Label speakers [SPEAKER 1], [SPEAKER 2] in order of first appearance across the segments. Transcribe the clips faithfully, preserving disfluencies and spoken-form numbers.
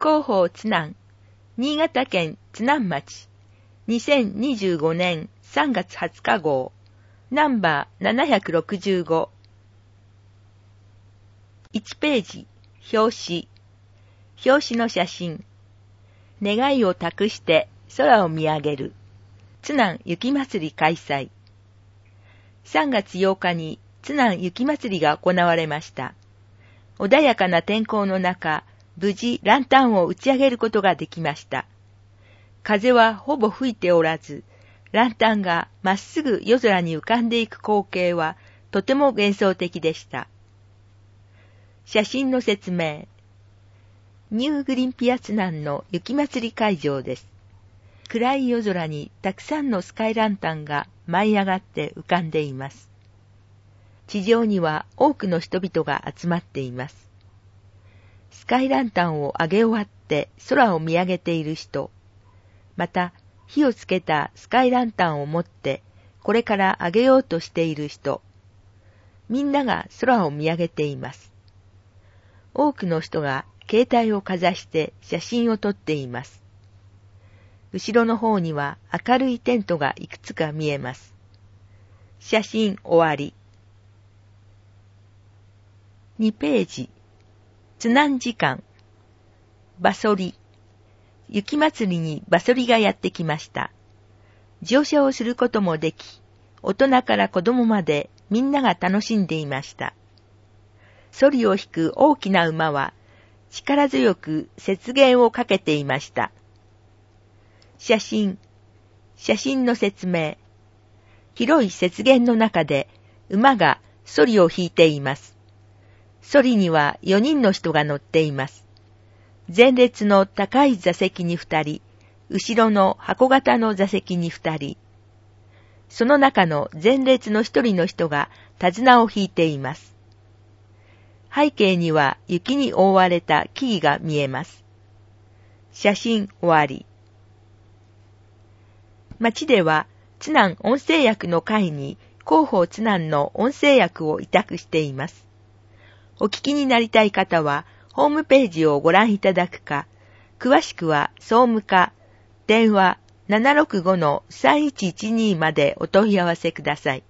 [SPEAKER 1] 広報津南、新潟県津南町、にせんにじゅうごねんさんがつはつか号、ナンバーななひゃくろくじゅうご。いちページ、表紙。表紙の写真。願いを託して空を見上げる。津南雪まつり開催。さんがつようかに津南雪まつりが行われました。穏やかな天候の中、無事ランタンを打ち上げることができました。風はほぼ吹いておらず、ランタンがまっすぐ夜空に浮かんでいく光景はとても幻想的でした。写真の説明。ニューグリンピア津南の雪まつり会場です。暗い夜空にたくさんのスカイランタンが舞い上がって浮かんでいます。地上には多くの人々が集まっています。スカイランタンを上げ終わって空を見上げている人、また火をつけたスカイランタンを持ってこれから上げようとしている人、みんなが空を見上げています。多くの人が携帯をかざして写真を撮っています。後ろの方には明るいテントがいくつか見えます。写真終わり。にページ。津南時間。バソリ。雪まつりにバソリがやってきました。乗車をすることもでき、大人から子供までみんなが楽しんでいました。ソリを引く大きな馬は力強く雪原をかけていました。写真。写真の説明。広い雪原の中で馬がソリを引いています。ソリにはよにんの人が乗っています。前列の高い座席にふたり、後ろの箱型の座席にふたり。その中の前列の一人の人が手綱を引いています。背景には雪に覆われた木々が見えます。写真終わり。町では津南音声役の会に広報津南の音声役を委託しています。お聞きになりたい方はホームページをご覧いただくか、詳しくは総務課電話 ななろくごのさんいちいちに までお問い合わせください。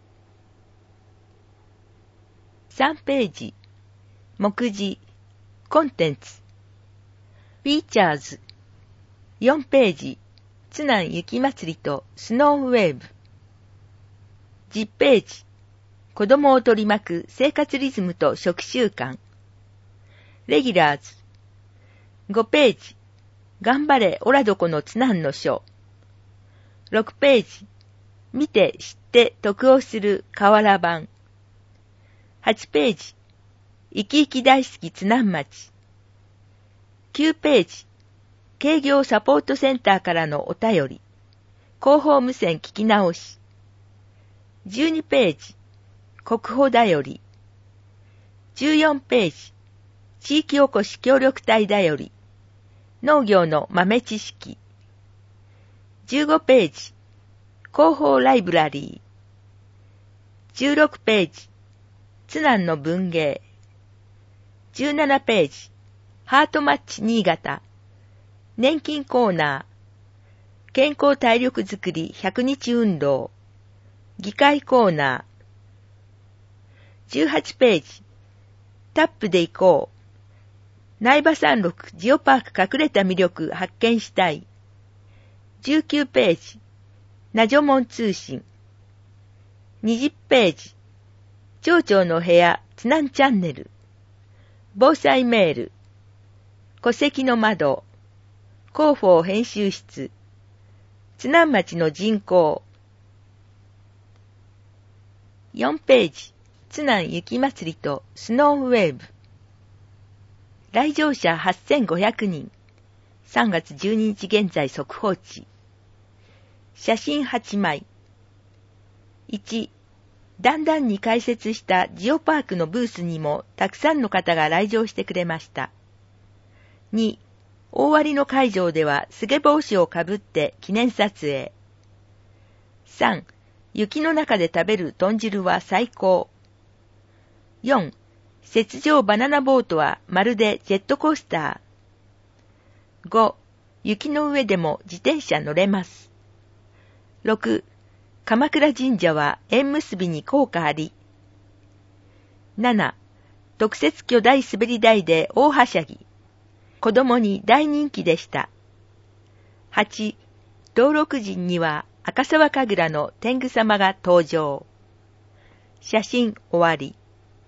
[SPEAKER 1] さんページ。目次、コンテンツ、フィーチャーズ、よんページ、津南雪まつりとスノーウェーブ、じゅっページ、子供を取り巻く生活リズムと食習慣、レギュラーズ、ごページ、頑張れオラどこの津南の書、ろくページ、見て知って得をする河原版、はちページ、生き生き大好き津南町。きゅうページ、営業サポートセンターからのお便り。広報無線聞き直し。じゅうにページ、国保だより。じゅうよんページ、地域おこし協力隊だより。農業の豆知識。じゅうごページ、広報ライブラリー。じゅうろくページ、津南の文芸。じゅうななページ、ハートマッチ新潟、年金コーナー、健康体力づくりひゃくにち運動、議会コーナー、じゅうはちページ、タップで行こう、苗場山麓ジオパーク隠れた魅力発見したい、じゅうきゅうページ、ナジョモン通信、にじゅうページ、町長の部屋津南チャンネル、防災メール、戸籍の窓、広報編集室、津南町の人口。よんページ、津南雪まつりとスノーウェーブ。来場者はっせんごひゃくにん。さんがつじゅうににち現在速報値。写真はちまい。いち、段々に開設したジオパークのブースにもたくさんの方が来場してくれました。に、大割の会場ではすげ帽子をかぶって記念撮影。さん、雪の中で食べる豚汁は最高。よん、雪上バナナボートはまるでジェットコースター。 ご、雪の上でも自転車乗れます。ろく、鎌倉神社は縁結びに効果あり。なな、特設巨大滑り台で大はしゃぎ。子供に大人気でした。はち、登録人には赤沢神楽の天狗様が登場。写真終わり。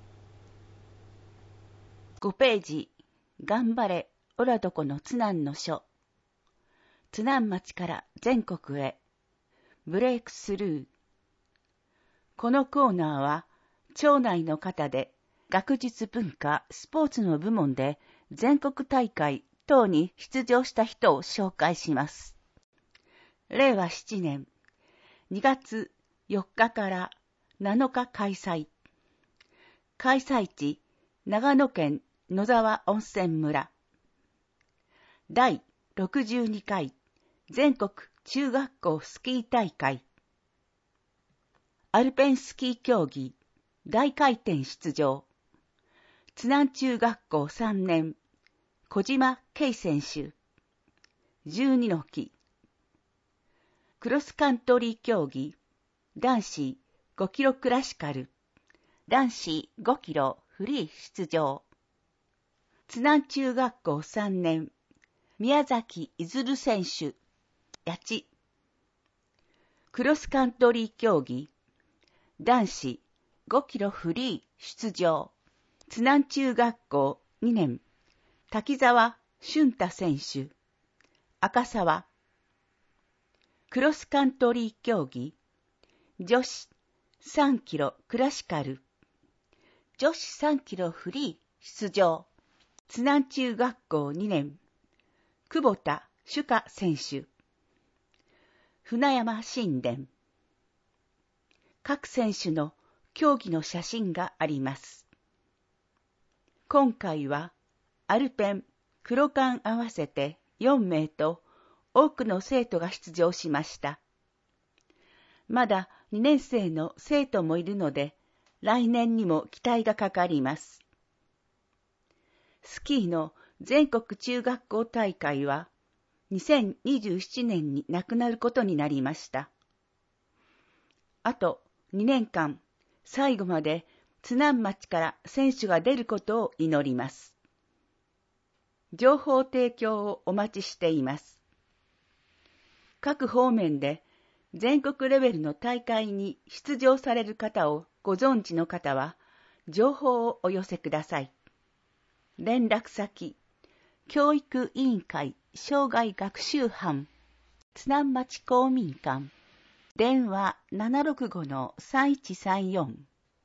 [SPEAKER 2] ごページ、頑張れ、おらどこの津南の書。津南町から全国へ。ブレイクスルー。このコーナーは、町内の方で、学術文化、スポーツの部門で全国大会等に出場した人を紹介します。れいわななねんにがつよっかからなのか開催。開催地、長野県野沢温泉村。だいろくじゅうにかい全国中学校スキー大会。アルペンスキー競技大回転出場。津南中学校さんねん小島圭選手。じゅうにの木。クロスカントリー競技男子ごキロクラシカル。男子ごキロフリー出場。津南中学校さんねん宮崎いずる選手。八千。クロスカントリー競技男子ごキロフリー出場。津南中学校にねん滝沢俊太選手。赤沢。クロスカントリー競技女子さんキロクラシカル。女子さんキロフリー出場。津南中学校にねん久保田朱香選手。船山神殿。各選手の競技の写真があります。今回はアルペン、黒缶合わせてよんめいと多くの生徒が出場しました。まだにねんせいの生徒もいるので、来年にも期待がかかります。スキーの全国中学校大会はにせんにじゅうななねんになくなることになりました。あとにねんかん、最後まで津南町から選手が出ることを祈ります。情報提供をお待ちしています。各方面で全国レベルの大会に出場される方をご存知の方は、情報をお寄せください。連絡先、教育委員会生涯学習班、津南町公民館、電話 ななろくごのさんいちさんよん。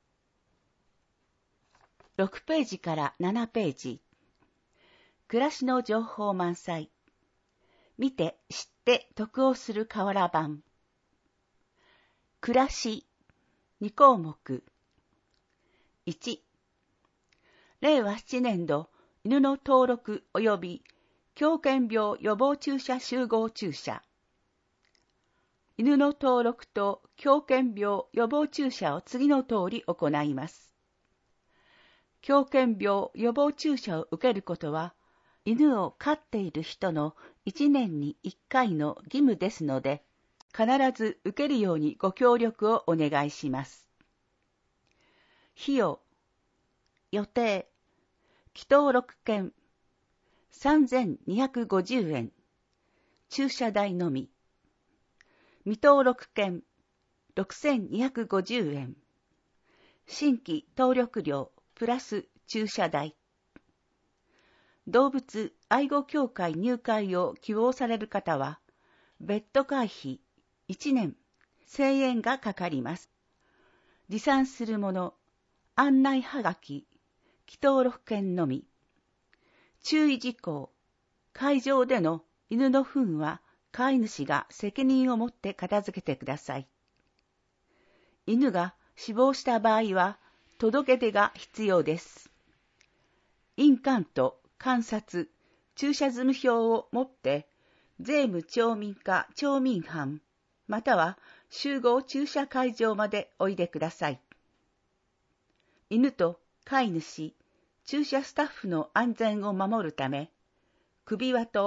[SPEAKER 2] ろくページからななページ。暮らしの情報満載。見て知って得をする瓦版。暮らしにこうもく。いち、れいわななねんど犬の登録及び狂犬病予防注射集合注射。犬の登録と狂犬病予防注射を次の通り行います。狂犬病予防注射を受けることは、犬を飼っている人のいちねんにいっかいの義務ですので、必ず受けるようにご協力をお願いします。費用、予定、既登録券、さんぜんにひゃくごじゅうえん、注射代のみ。未登録券、ろくせんにひゃくごじゅうえん、新規登録料プラス注射代。動物愛護協会入会を希望される方は、別途会費いちねんせんえんがかかります。持参するもの、案内はがき、既登録券のみ。注意事項、会場での犬の糞は飼い主が責任を持って片付けてください。犬が死亡した場合は届け出が必要です。印鑑と鑑札、駐車済票を持って税務町民課町民班または集合駐車会場までおいでください。犬と飼い主、駐車スタッフの安全を守るため、首輪と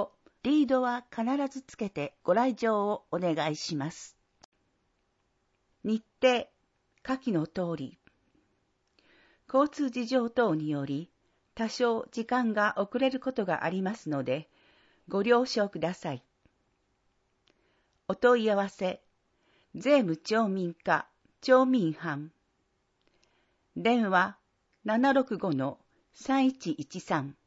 [SPEAKER 2] リードは必ずつけてご来場をお願いします。日程、下記の通り。交通事情等により、多少時間が遅れることがありますので、ご了承ください。お問い合わせ、税務町民課町民班。電話 ななろくごのさんいちいちさん。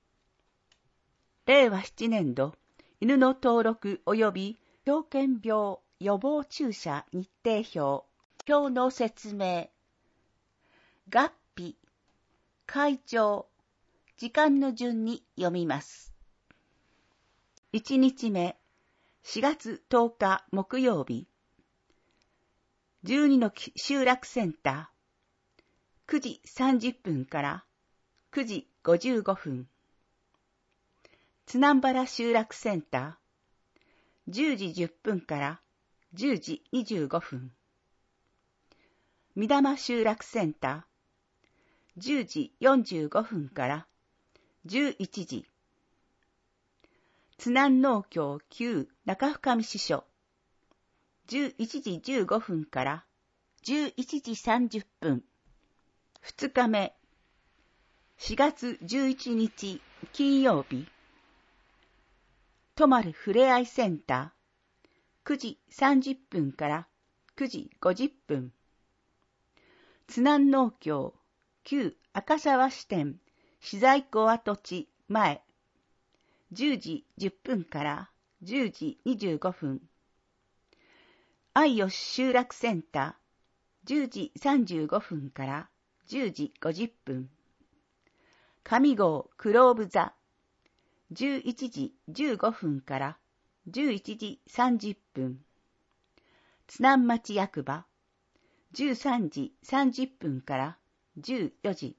[SPEAKER 2] れいわななねん度、犬の登録及び狂犬病予防注射日程表。表の説明。月日、会場、時間の順に読みます。いちにちめ、しがつとおか木曜日。じゅうにの集落センター、くじさんじゅっぷんからくじごじゅうごふん。津南原集落センター、じゅうじじゅっぷんからじゅうじにじゅうごふん。三玉集落センター、じゅうじよんじゅうごふんからじゅういちじ。津南農協旧中深見支所、じゅういちじじゅうごふんからじゅういちじさんじゅっぷん。二日目、しがつじゅういちにち金曜日。とまるふれあいセンター、くじさんじゅっぷんからくじごじゅっぷん。津南農協旧赤沢支店資材庫跡地前、じゅうじじゅっぷんからじゅうじにじゅうごふん。愛吉集落センター、じゅうじさんじゅうごふんからじゅうじごじゅっぷん。上郷クローブ座、じゅういちじじゅうごふんからじゅういちじさんじゅっぷん。津南町役場、じゅうさんじさんじゅっぷんからじゅうよじ。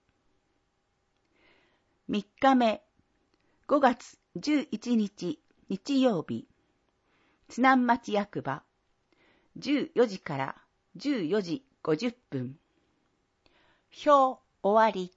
[SPEAKER 2] 三日目、ごがつじゅういちにち日曜日。津南町役場、じゅうよじからじゅうよじごじゅっぷん。表終わり。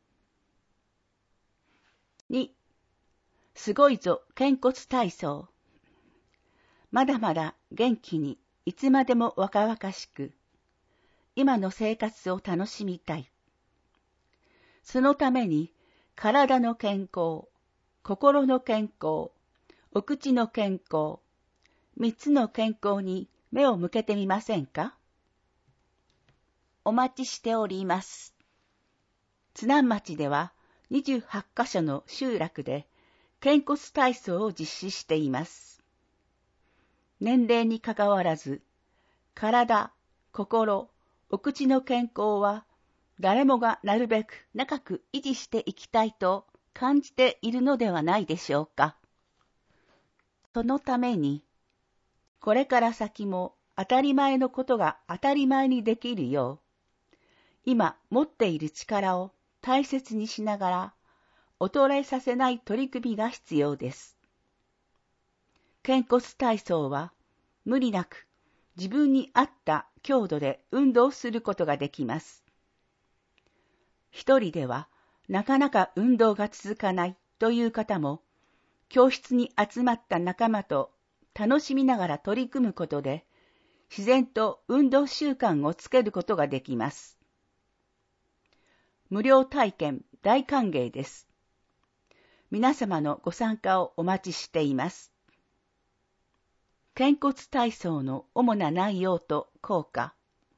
[SPEAKER 2] に、すごいぞ肩骨体操。まだまだ元気にいつまでも若々しく、今の生活を楽しみたい。そのために体の健康、心の健康、お口の健康、三つの健康に目を向けてみませんか？お待ちしております。津南町ではにじゅうはちかしょの集落で肩骨体操を実施しています。年齢にかかわらず、体、心、お口の健康は誰もがなるべく長く維持していきたいと感じているのではないでしょうか。そのために、これから先も当たり前のことが当たり前にできるよう、今持っている力を大切にしながら、衰えさせない取り組みが必要です。肩骨体操は無理なく自分に合った強度で運動することができます。一人ではなかなか運動が続かないという方も、教室に集まった仲間と楽しみながら取り組むことで、自然と運動習慣をつけることができます。無料体験大歓迎です。皆様のご参加をお待ちしています。肩骨体操の主な内容と効果。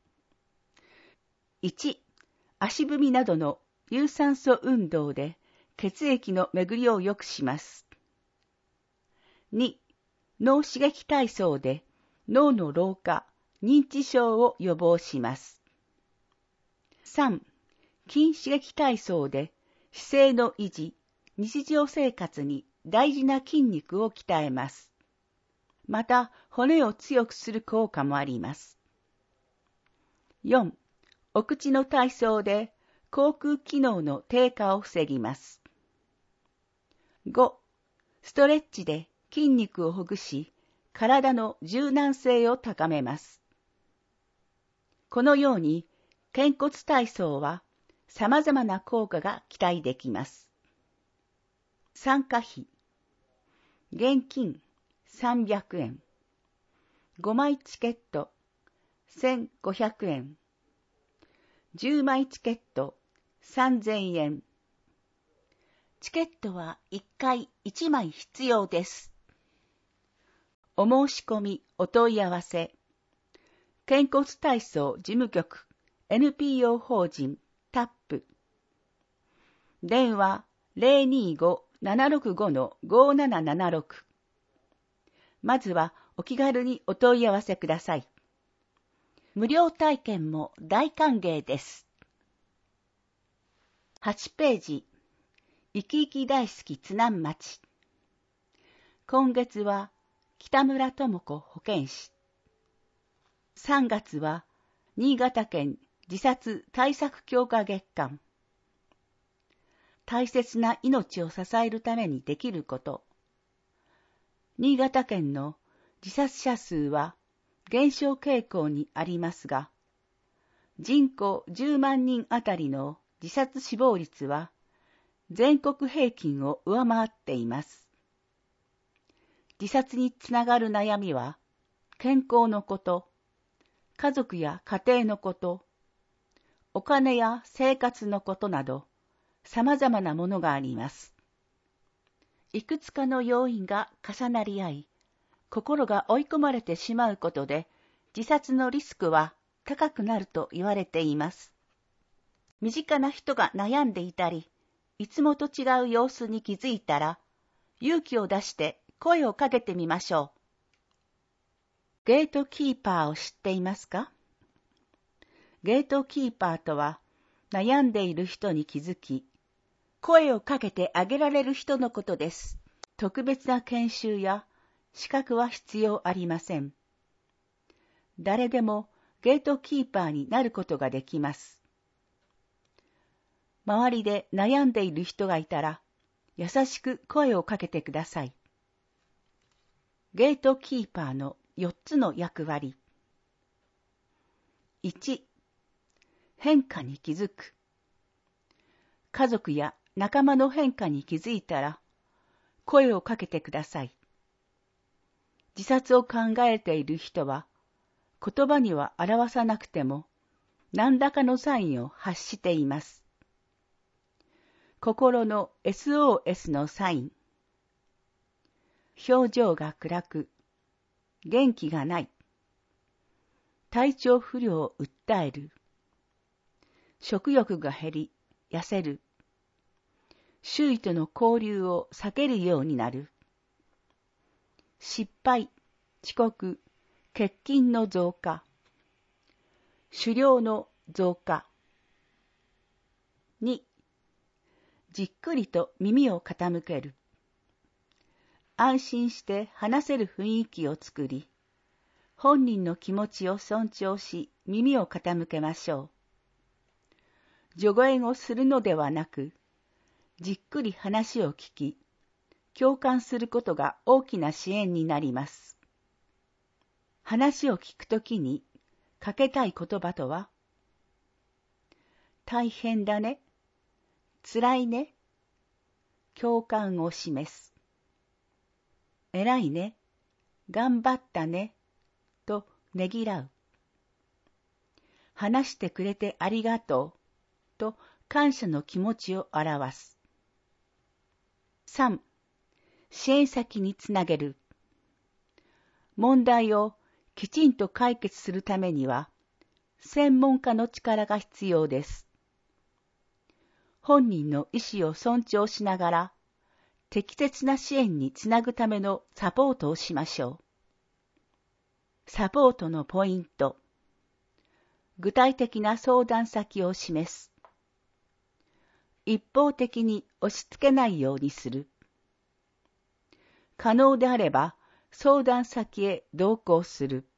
[SPEAKER 2] いち、足踏みなどの有酸素運動で血液の巡りを良くします。に、脳刺激体操で脳の老化、認知症を予防します。さん、筋刺激体操で姿勢の維持、日常生活に大事な筋肉を鍛えます。また、骨を強くする効果もあります。よん、お口の体操で口腔機能の低下を防ぎます。ご、ストレッチで筋肉をほぐし、体の柔軟性を高めます。このように、肩骨体操は様々な効果が期待できます。参加費。 現金さんびゃくえん。ごまいチケットせんごひゃくえん。じゅうまいチケットさんぜんえん。チケットはいっかいいちまい必要です。お申し込みお問い合わせ。健骨体操事務局 エヌピーオー 法人タップ。電話 ゼロにーご ななろくご ごーななななろく。まずはお気軽にお問い合わせください。無料体験も大歓迎です。はちページ、生き生き大好き津南町。今月は北村智子保健師。さんがつは新潟県自殺対策強化月間。大切な命を支えるためにできること。新潟県の自殺者数は減少傾向にありますが、人口じゅうまんにんあたりの自殺死亡率は全国平均を上回っています。自殺につながる悩みは、健康のこと、家族や家庭のこと、お金や生活のことなど、様々なものがあります。いくつかの要因が重なり合い、心が追い込まれてしまうことで、自殺のリスクは高くなると言われています。身近な人が悩んでいたり、いつもと違う様子に気づいたら、勇気を出して声をかけてみましょう。ゲートキーパーを知っていますか？ゲートキーパーとは、悩んでいる人に気づき、声をかけてあげられる人のことです。特別な研修や資格は必要ありません。誰でもゲートキーパーになることができます。周りで悩んでいる人がいたら、優しく声をかけてください。ゲートキーパーのよっつの役割。いち、変化に気づく。家族や仲間の変化に気づいたら、声をかけてください。自殺を考えている人は、言葉には表さなくても、何らかのサインを発しています。心の エスオーエス のサイン。表情が暗く、元気がない。体調不良を訴える。食欲が減り、痩せる。周囲との交流を避けるようになる。失敗、遅刻、欠勤の増加。狩猟の増加。に、じっくりと耳を傾ける。安心して話せる雰囲気を作り、本人の気持ちを尊重し耳を傾けましょう。助言をするのではなく、じっくり話を聞き、共感することが大きな支援になります。話を聞くときにかけたい言葉とは、大変だね、辛いね、共感を示す。偉いね、頑張ったね、とねぎらう。話してくれてありがとう、と感謝の気持ちを表す。さん、支援先につなげる。問題をきちんと解決するためには、専門家の力が必要です。本人の意思を尊重しながら、適切な支援につなぐためのサポートをしましょう。サポートのポイント。具体的な相談先を示す。一方的に押し付けないようにする。可能であれば相談先へ同行する。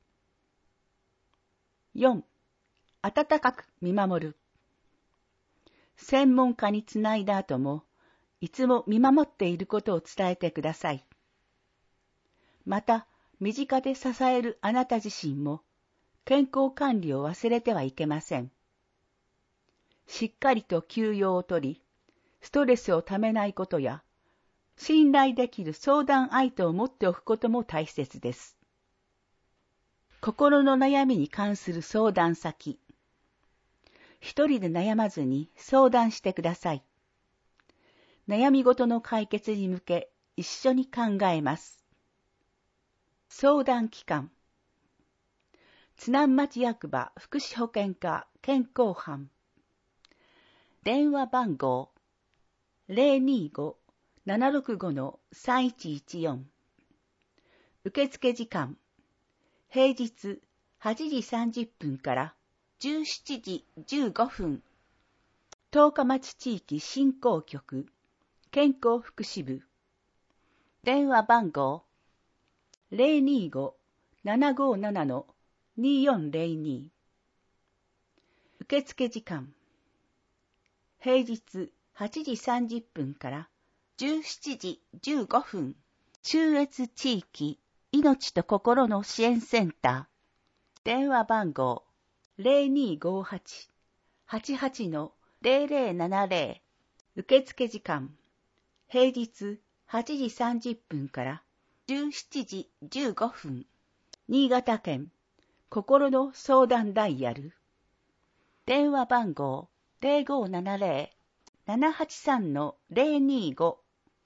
[SPEAKER 2] よん、温かく見守る。専門家につないだ後も、いつも見守っていることを伝えてください。また、身近で支えるあなた自身も、健康管理を忘れてはいけません。しっかりと休養をとり、ストレスをためないことや、 信頼できる相談相手を持っておくことも大切です。心の悩みに関する相談先。一人で悩まずに相談してください。悩み事の解決に向け一緒に考えます。相談機関。津南町役場福祉保健課健康班。電話番号 ゼロにーご ななろくご さんいちいちよん。受付時間。平日はちじさんじゅっぷんからじゅうしちじじゅうごふん。十日町地域振興局健康福祉部。電話番号 ゼロにーご ななごなな にーよんゼロに。受付時間。平日はちじさんじゅっぷんからじゅうしちじじゅうごふん。中越地域命と心の支援センター。電話番号 ゼロにーごはち はちはち ゼロゼロななゼロ。受付時間。平日はちじさんじゅっぷんからじゅうしちじじゅうごふん。新潟県心の相談ダイヤル。電話番号 ゼロごななゼロ ななはちさん ゼロにーご。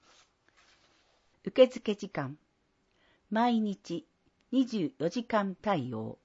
[SPEAKER 2] 受付時間。毎日にじゅうよじかん対応。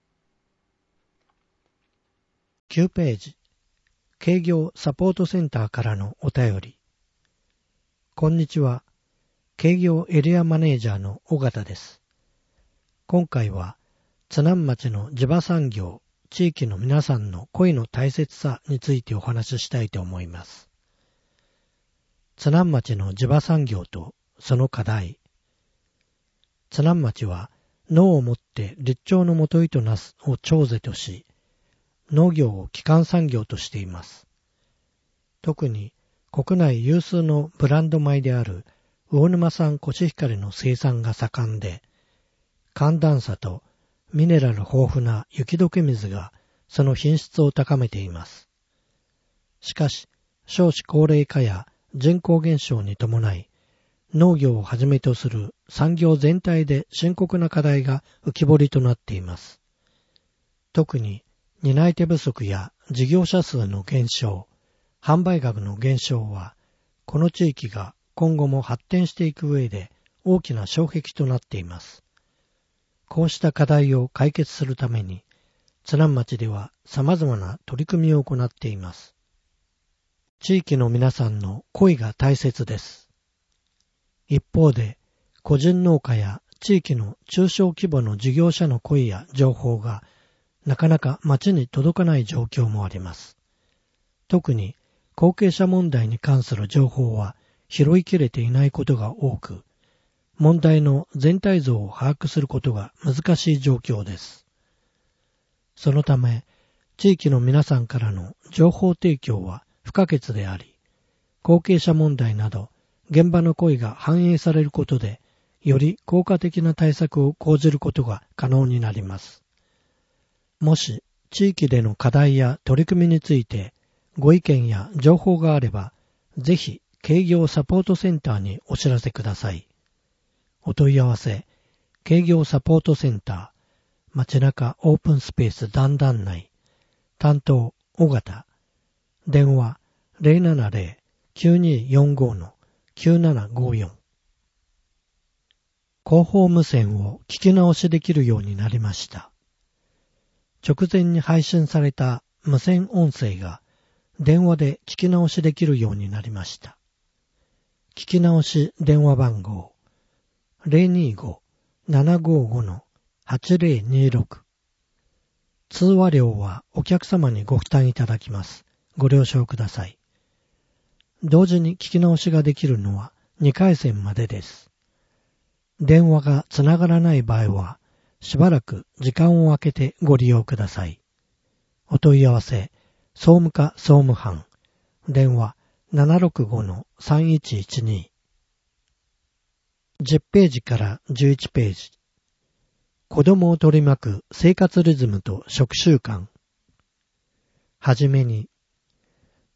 [SPEAKER 3] きゅうページ。営業サポートセンターからのお便り。こんにちは。営業エリアマネージャーの尾形です。今回は津南町の地場産業、地域の皆さんの声の大切さについてお話ししたいと思います。津南町の地場産業とその課題。津南町は農をもって立町のもといとなすを長是とし、農業を基幹産業としています。特に国内有数のブランド米である魚沼産コシヒカリの生産が盛んで、寒暖差とミネラル豊富な雪解け水がその品質を高めています。しかし、少子高齢化や人口減少に伴い、農業をはじめとする産業全体で深刻な課題が浮き彫りとなっています。特に担い手不足や事業者数の減少、販売額の減少は、この地域が今後も発展していく上で大きな障壁となっています。こうした課題を解決するために、津南町では様々な取り組みを行っています。地域の皆さんの声が大切です。一方で、個人農家や地域の中小規模の事業者の声や情報がなかなか町に届かない状況もあります。特に後継者問題に関する情報は拾いきれていないことが多く、問題の全体像を把握することが難しい状況です。そのため、地域の皆さんからの情報提供は不可欠であり、後継者問題など現場の声が反映されることで、より効果的な対策を講じることが可能になります。もし、地域での課題や取り組みについて、ご意見や情報があれば、ぜひ、営業サポートセンターにお知らせください。お問い合わせ、営業サポートセンター、街中オープンスペース段々内、担当、尾形、電話 ゼロななゼロ きゅうによんご きゅうななごよん。広報無線を聞き直しできるようになりました。直前に配信された無線音声が電話で聞き直しできるようになりました。聞き直し電話番号 ゼロにーご ななごご はちゼロにろく。通話料はお客様にご負担いただきます。ご了承ください。同時に聞き直しができるのはにかい線までです。電話がつながらない場合は、しばらく時間を空けてご利用ください。お問い合わせ、総務課総務班、電話 ななろくご さんいちいちに。じゅっページからじゅういちページ。子供を取り巻く生活リズムと食習慣。はじめに、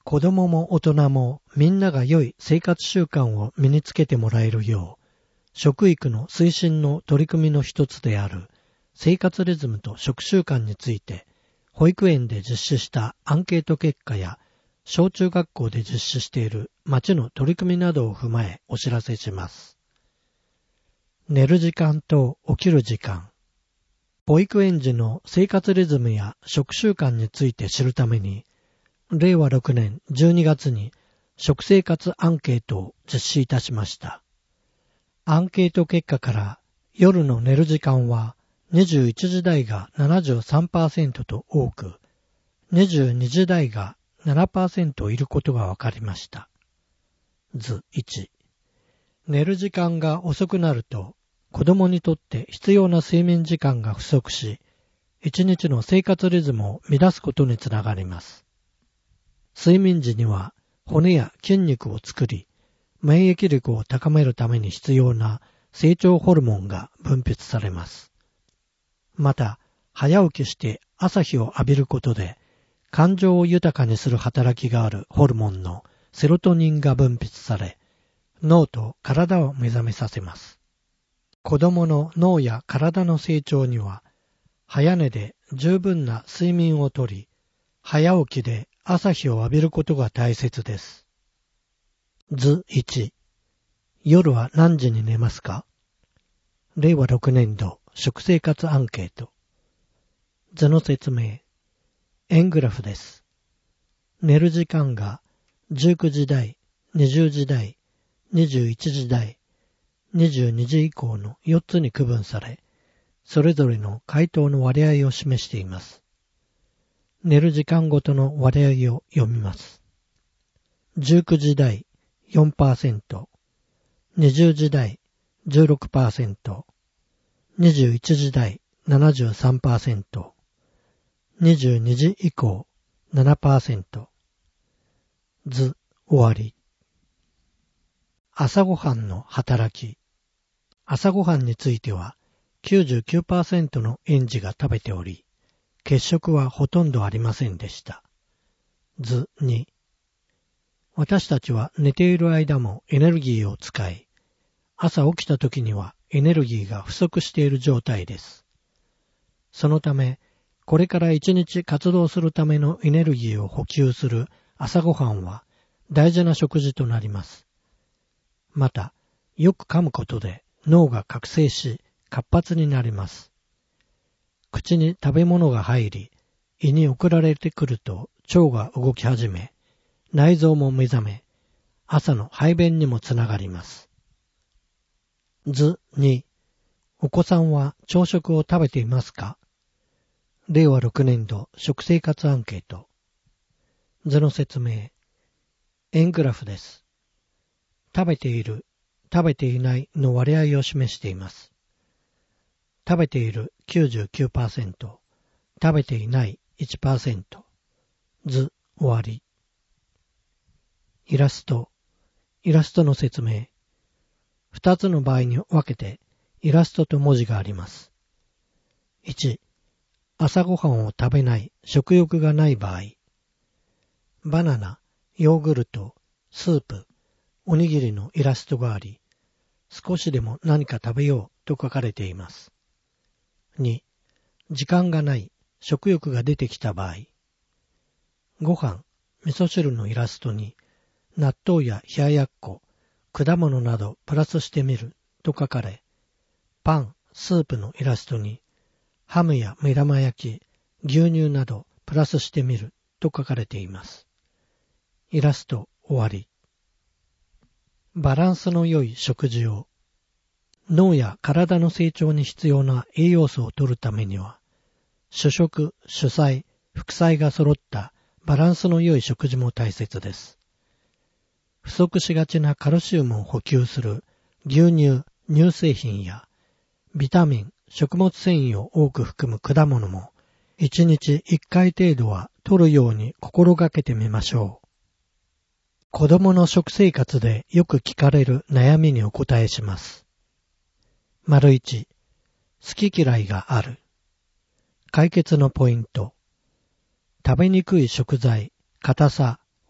[SPEAKER 3] 子供も大人もみんなが良い生活習慣を身につけてもらえるよう、食育の推進の取り組みの一つである生活リズムと食習慣について、保育園で実施したアンケート結果や小中学校で実施している町の取り組みなどを踏まえお知らせします。寝る時間と起きる時間。保育園児の生活リズムや食習慣について知るために、れいわろくねんじゅうにがつに食生活アンケートを実施いたしました。アンケート結果から夜の寝る時間はにじゅういちじ台が ななじゅうさんパーセント と多く、にじゅうにじ台が ななパーセント いることが分かりました。図いち、寝る時間が遅くなると子供にとって必要な睡眠時間が不足し、一日の生活リズムを乱すことにつながります。睡眠時には骨や筋肉を作り、免疫力を高めるために必要な成長ホルモンが分泌されます。また、早起きして朝日を浴びることで、感情を豊かにする働きがあるホルモンのセロトニンが分泌され、脳と体を目覚めさせます。子供の脳や体の成長には、早寝で十分な睡眠をとり、早起きで朝日を浴びることが大切です。図いち、夜は何時に寝ますか？れいわろくねんど食生活アンケート。図の説明。円グラフです。寝る時間がじゅうくじ台、にじゅうじ台、にじゅういちじ台、にじゅうにじ以降のよっつに区分され、それぞれの回答の割合を示しています。寝る時間ごとの割合を読みます。じゅうくじ台 よんパーセント、にじゅうじ台 じゅうろくパーセント、にじゅういちじ台 ななじゅうさんパーセント、にじゅうにじ以降 ななパーセント。図終わり。朝ごはんの働き。朝ごはんについては きゅうじゅうきゅうパーセント の園児が食べており、欠食はほとんどありませんでした。図に。私たちは寝ている間もエネルギーを使い、朝起きた時にはエネルギーが不足している状態です。そのため、これから一日活動するためのエネルギーを補給する朝ごはんは大事な食事となります。また、よく噛むことで脳が覚醒し活発になります。口に食べ物が入り、胃に送られてくると腸が動き始め、内臓も目覚め、朝の排便にもつながります。図に、お子さんは朝食を食べていますか？れいわろくねんど食生活アンケート。図の説明。円グラフです。食べている、食べていないの割合を示しています。食べている きゅうじゅうきゅうパーセント、食べていない いちパーセント。図終わり。イラスト。イラストの説明。二つの場合に分けてイラストと文字があります。いち、朝ごはんを食べない、食欲がない場合。バナナ、ヨーグルト、スープ、おにぎりのイラストがあり、少しでも何か食べようと書かれています。に、時間がない、食欲が出てきた場合。ご飯、味噌汁のイラストに、納豆や冷ややっこ、果物などプラスしてみると書かれ、パン、スープのイラストに、ハムや目玉焼き、牛乳などプラスしてみると書かれています。イラスト終わり。バランスの良い食事を。脳や体の成長に必要な栄養素を摂るためには、主食、主菜、副菜が揃ったバランスの良い食事も大切です。不足しがちなカルシウムを補給する牛乳、乳製品やビタミン、食物繊維を多く含む果物もいちにちいっかい程度は摂るように心がけてみましょう。子供の食生活でよく聞かれる悩みにお答えします。丸いち、好き嫌いがある。解決のポイント。食べにくい食材、硬さ、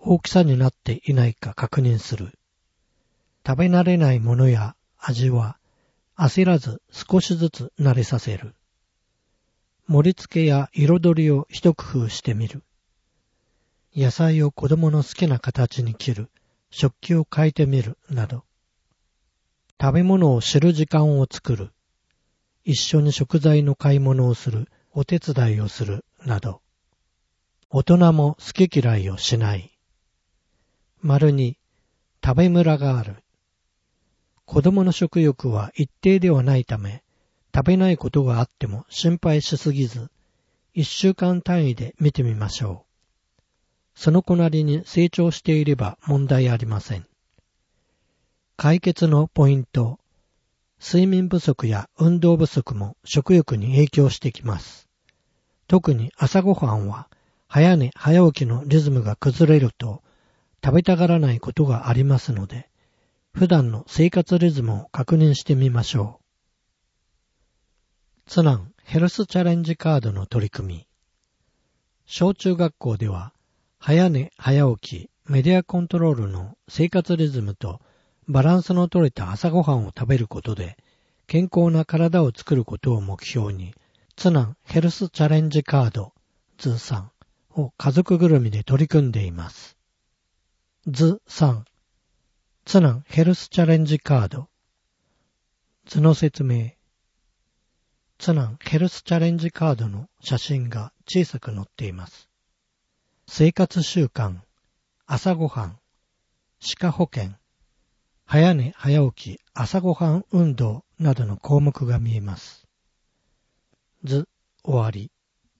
[SPEAKER 3] 大きさになっていないか確認する。食べ慣れないものや味は焦らず少しずつ慣れさせる。盛り付けや彩りを一工夫してみる。野菜を子供の好きな形に切る。食器を変えてみるなど。食べ物を知る時間を作る。一緒に食材の買い物をする。お手伝いをするなど。大人も好き嫌いをしない。丸に、食べムラがある。子供の食欲は一定ではないため、食べないことがあっても心配しすぎず、一週間単位で見てみましょう。その子なりに成長していれば問題ありません。解決のポイント。睡眠不足や運動不足も食欲に影響してきます。特に朝ごはんは早寝早起きのリズムが崩れると食べたがらないことがありますので、普段の生活リズムを確認してみましょう。ツナンヘルスチャレンジカードの取り組み。小中学校では早寝早起きメディアコントロールの生活リズムとバランスの取れた朝ごはんを食べることで健康な体を作ることを目標にツナンヘルスチャレンジカード図さんを家族ぐるみで取り組んでいます。図さんツナンヘルスチャレンジカード図の説明。ツナンヘルスチャレンジカードの写真が小さく載っています。生活習慣、朝ごはん、歯科保険、早寝早起き朝ごはん運動などの項目が見えます。図終わり。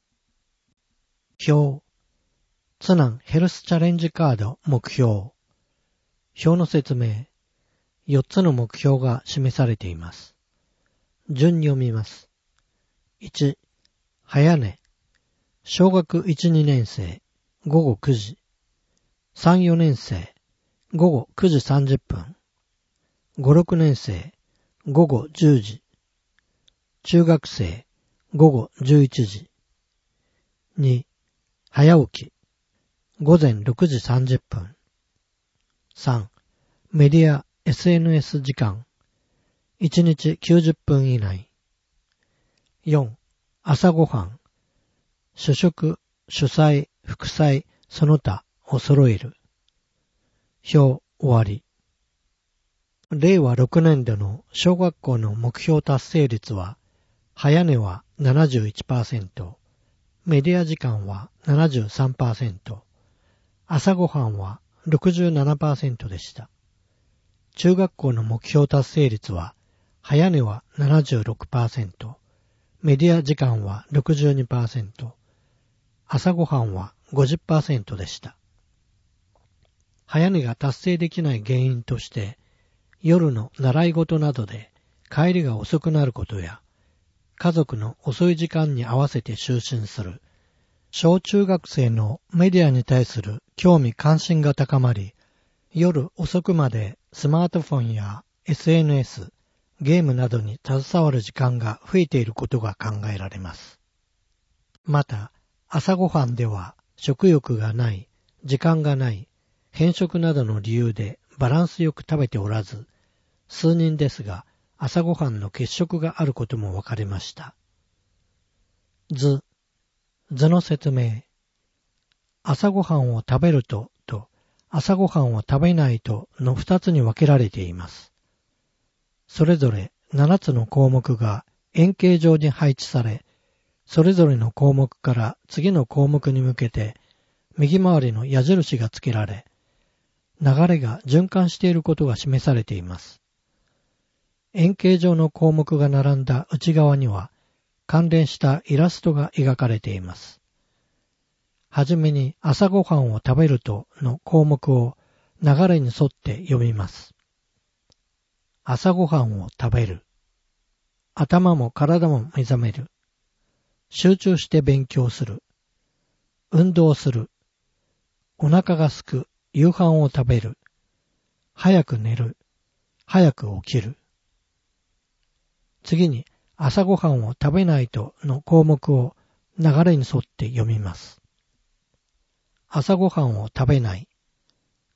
[SPEAKER 3] 表。ツナンヘルスチャレンジカード目標。表の説明。よっつの目標が示されています。順に読みます。いち、早寝。小学いち、にねん生、ごごくじ。さん、よねん生、ごごくじさんじゅっぷん。ご、ろくねん生、ごごじゅうじ。中学生、ごごじゅういちじ。に、早起き。ごぜんろくじさんじゅっぷん。さん、メディア エスエヌエス 時間。いちにちきゅうじゅっぷん以内。よん、朝ごはん。主食、主菜、副菜、その他を揃える。表終わり。れいわろくねん度の小学校の目標達成率は、早寝は ななじゅういちパーセント、メディア時間は ななじゅうさんパーセント、朝ごはんは ろくじゅうななパーセント でした。中学校の目標達成率は、早寝は ななじゅうろくパーセント、メディア時間は ろくじゅうにパーセント、朝ごはんは ごじゅっパーセント でした。早寝が達成できない原因として、夜の習い事などで帰りが遅くなることや、家族の遅い時間に合わせて就寝する、小中学生のメディアに対する興味関心が高まり、夜遅くまでスマートフォンや エスエヌエス、ゲームなどに携わる時間が増えていることが考えられます。また、朝ごはんでは食欲がない、時間がない、偏食などの理由でバランスよく食べておらず、数人ですが朝ごはんの欠食があることも分かりました。図、図の説明。朝ごはんを食べるとと朝ごはんを食べないとの二つに分けられています。それぞれ七つの項目が円形状に配置され、それぞれの項目から次の項目に向けて右回りの矢印がつけられ、流れが循環していることが示されています。円形状の項目が並んだ内側には関連したイラストが描かれています。はじめに朝ごはんを食べるとの項目を流れに沿って読みます。朝ごはんを食べる。頭も体も目覚める。集中して勉強する。運動する。お腹がすく。夕飯を食べる。早く寝る。早く起きる。次に朝ごはんを食べないとの項目を流れに沿って読みます。朝ごはんを食べない。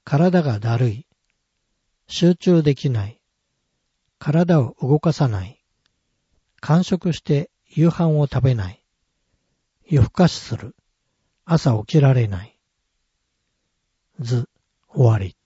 [SPEAKER 3] 体がだるい、集中できない、体を動かさない、間食して夕飯を食べない、夜更かしする、朝起きられない。図、終わり。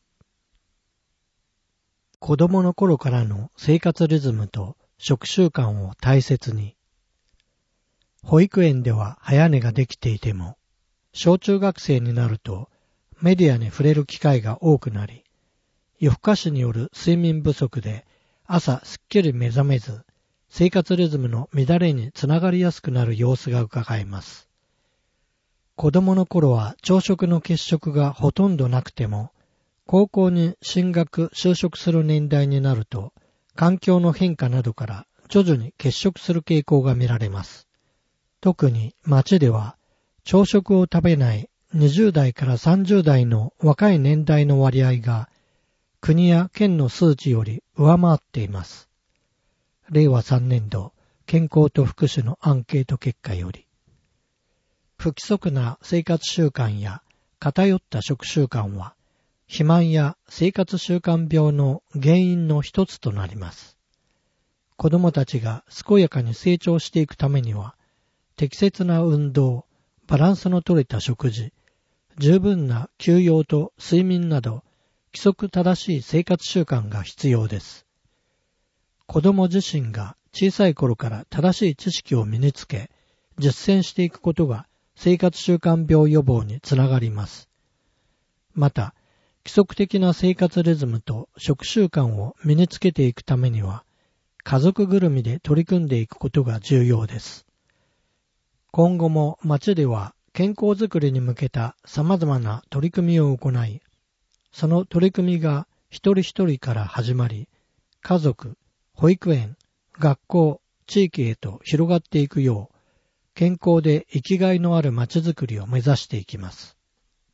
[SPEAKER 3] 子供の頃からの生活リズムと食習慣を大切に。保育園では早寝ができていても、小中学生になるとメディアに触れる機会が多くなり、夜更かしによる睡眠不足で朝すっきり目覚めず、生活リズムの乱れにつながりやすくなる様子が伺えます。子供の頃は朝食の欠食がほとんどなくても、高校に進学、就職する年代になると、環境の変化などから徐々に欠食する傾向が見られます。特に街では、朝食を食べないにじゅう代からさんじゅう代の若い年代の割合が、国や県の数値より上回っています。れいわさんねんど健康と福祉のアンケート結果より、不規則な生活習慣や偏った食習慣は、肥満や生活習慣病の原因の一つとなります。子どもたちが健やかに成長していくためには、適切な運動、バランスの取れた食事、十分な休養と睡眠など、規則正しい生活習慣が必要です。子ども自身が小さい頃から正しい知識を身につけ、実践していくことが生活習慣病予防につながります。また、規則的な生活リズムと食習慣を身につけていくためには、家族ぐるみで取り組んでいくことが重要です。今後も町では健康づくりに向けた様々な取り組みを行い、その取り組みが一人一人から始まり、家族、保育園、学校、地域へと広がっていくよう、健康で生きがいのある町づくりを目指していきます。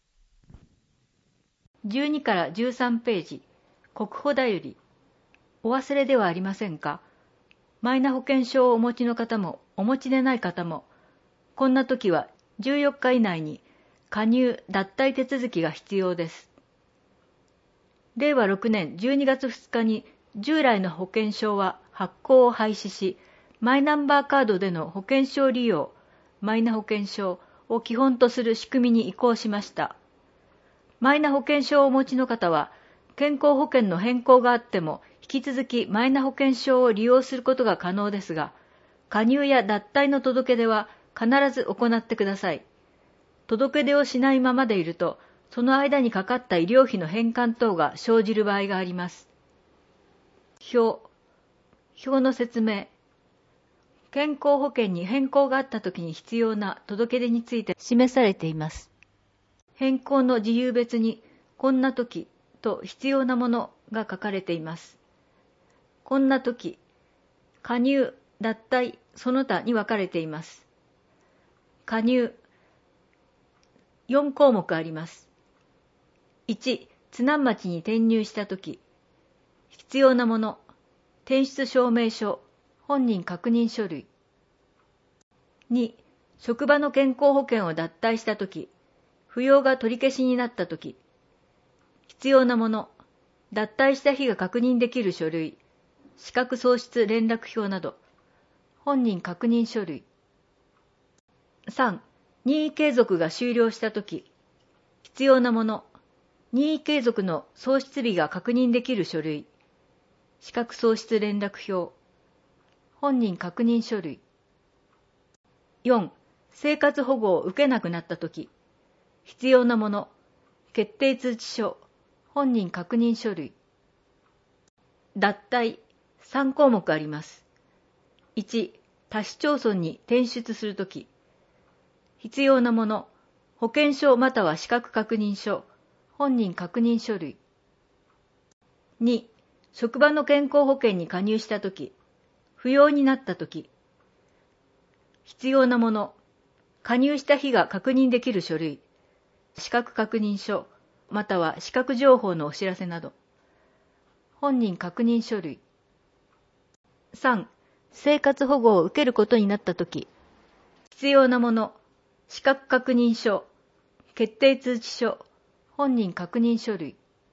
[SPEAKER 1] じゅうにからじゅうさんページ、国保だより。お忘れではありませんか。マイナ保険証をお持ちの方もお持ちでない方も、こんな時はじゅうよっか以内に加入・脱退手続きが必要です。れいわろくねんじゅうにがつふつかに従来の保険証は発行を廃止し、マイナンバーカードでの保険証利用、マイナ保険証を基本とする仕組みに移行しました。マイナ保険証をお持ちの方は、健康保険の変更があっても、引き続きマイナ保険証を利用することが可能ですが、加入や脱退の届け出は必ず行ってください。届け出をしないままでいると、その間にかかった医療費の返還等が生じる場合があります。表、表の説明。健康保険に変更があったときに必要な届け出について示されています。変更の事由別に、こんなときと必要なものが書かれています。こんなとき、加入、脱退、その他に分かれています。加入、よんこうもくあります。いち、津南町に転入したとき、必要なもの、転出証明書、本人確認書類。に、職場の健康保険を脱退したとき、扶養が取り消しになったとき、必要なもの、脱退した日が確認できる書類、資格喪失連絡票など、本人確認書類。さん、任意継続が終了したとき、必要なもの、任意継続の喪失日が確認できる書類、資格喪失連絡票、本人確認書類。よん、生活保護を受けなくなったとき、必要なもの、決定通知書、本人確認書類。脱退、さんこうもくあります。いち、他市町村に転出するとき、必要なもの、保険証または資格確認書、本人確認書類。に、職場の健康保険に加入したとき、不要になったとき、必要なもの、加入した日が確認できる書類、資格確認書、または資格情報のお知らせなど、本人確認書類。さん、生活保護を受けることになったとき、必要なもの、資格確認書、決定通知書、本人確認書類。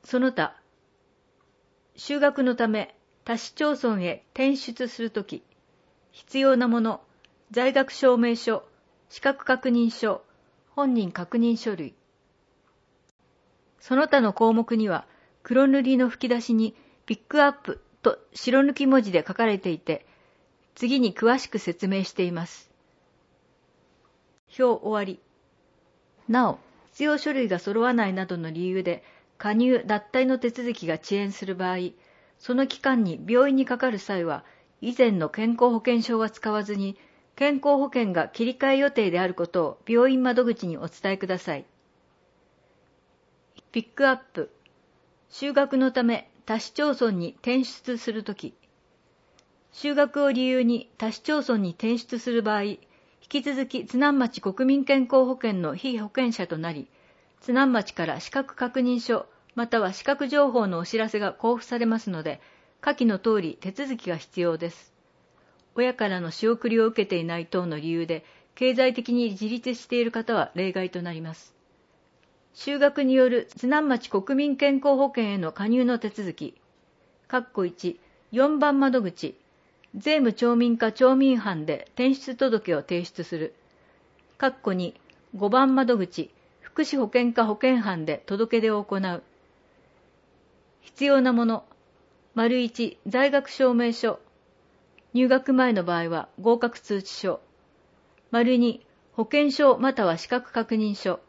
[SPEAKER 4] その他、就学のため他市町村へ転出するとき、必要なもの、在学証明書、資格確認書、本人確認書類。その他の項目には、黒塗りの吹き出しにピックアップと白抜き文字で書かれていて、次に詳しく説明しています。表終わり。なお、必要書類が揃わないなどの理由で、加入・脱退の手続きが遅延する場合、その期間に病院にかかる際は、以前の健康保険証は使わずに、健康保険が切り替え予定であることを病院窓口にお伝えください。ピックアップ。就学のため他市町村に転出するとき、就学を理由に他市町村に転出する場合、引き続き津南町国民健康保険の被保険者となり、津南町から資格確認書または資格情報のお知らせが交付されますので、下記の通り手続きが必要です。親からの仕送りを受けていない等の理由で、経済的に自立している方は例外となります。就学による津南町国民健康保険への加入の手続き、括弧いち、よんばん窓口、税務町民課町民班で転出届を提出する。括弧に、ごばん窓口、福祉保険課保険班で届け出を行う。必要なもの、丸いち、在学証明書。入学前の場合は合格通知書。丸に、保険証または資格確認書。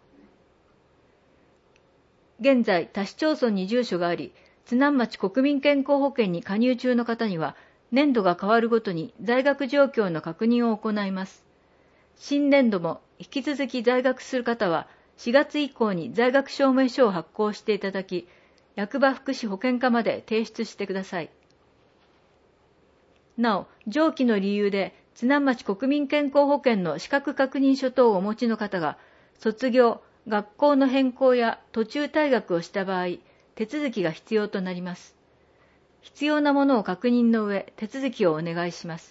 [SPEAKER 4] 現在、他市町村に住所があり、津南町国民健康保険に加入中の方には、年度が変わるごとに在学状況の確認を行います。新年度も引き続き在学する方は、しがつ以降に在学証明書を発行していただき、役場福祉保健課まで提出してください。なお、上記の理由で、津南町国民健康保険の資格確認書等をお持ちの方が、卒業、学校の変更や途中退学をした場合、手続きが必要となります。必要なものを確認の上、手続きをお願いします。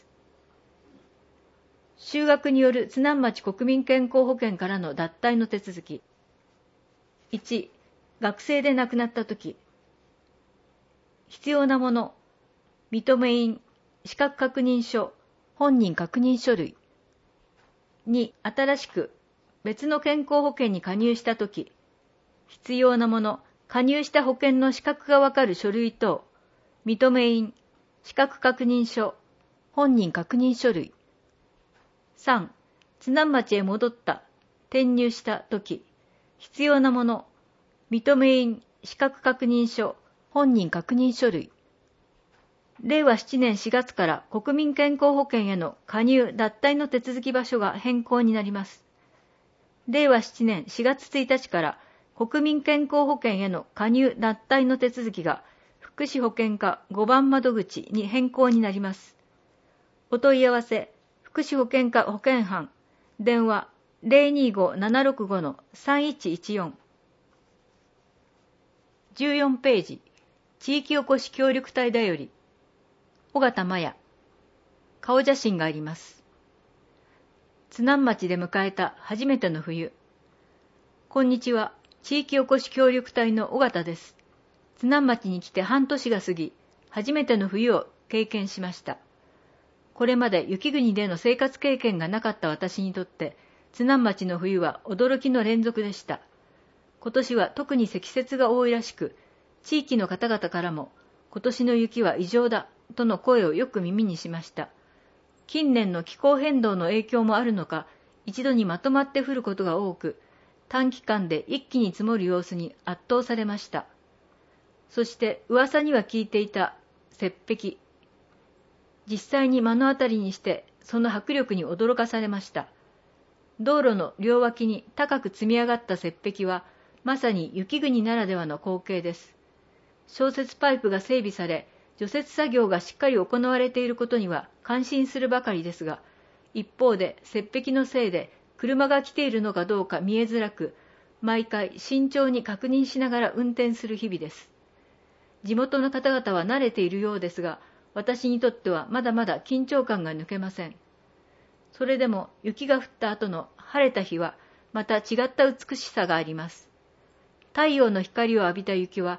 [SPEAKER 4] 就学による津南町国民健康保険からの脱退の手続き。いち、学生で亡くなったとき。必要なもの、認め印、資格確認書、本人確認書類。に、新しく別の健康保険に加入したとき、必要なもの、加入した保険の資格がわかる書類等、認め印、資格確認書、本人確認書類。さん、津南町へ戻った、転入したとき、必要なもの、認め印、資格確認書、本人確認書類。れいわななねんしがつから国民健康保険への加入・脱退の手続き場所が変更になります。れいわななねんしがつついたちから国民健康保険への加入・脱退の手続きが福祉保険課ごばん窓口に変更になります。お問い合わせ、福祉保険課保険班、電話 ゼロにご ななろくご さんいちいちよん。じゅうよんページ、地域おこし協力隊だより、尾形真也。顔写真があります。津南町で迎えた初めての冬。こんにちは、地域おこし協力隊の尾形です。津南町に来て半年が過ぎ、初めての冬を経験しました。これまで雪国での生活経験がなかった私にとって、津南町の冬は驚きの連続でした。今年は特に積雪が多いらしく、地域の方々からも、今年の雪は異常だ、との声をよく耳にしました。近年の気候変動の影響もあるのか、一度にまとまって降ることが多く、短期間で一気に積もる様子に圧倒されました。そして噂には聞いていた雪壁。実際に目の当たりにして、その迫力に驚かされました。道路の両脇に高く積み上がった雪壁は、まさに雪国ならではの光景です。消雪パイプが整備され、除雪作業がしっかり行われていることには感心するばかりですが、一方で雪壁のせいで車が来ているのかどうか見えづらく、毎回慎重に確認しながら運転する日々です。地元の方々は慣れているようですが、私にとってはまだまだ緊張感が抜けません。それでも雪が降った後の晴れた日はまた違った美しさがあります。太陽の光を浴びた雪は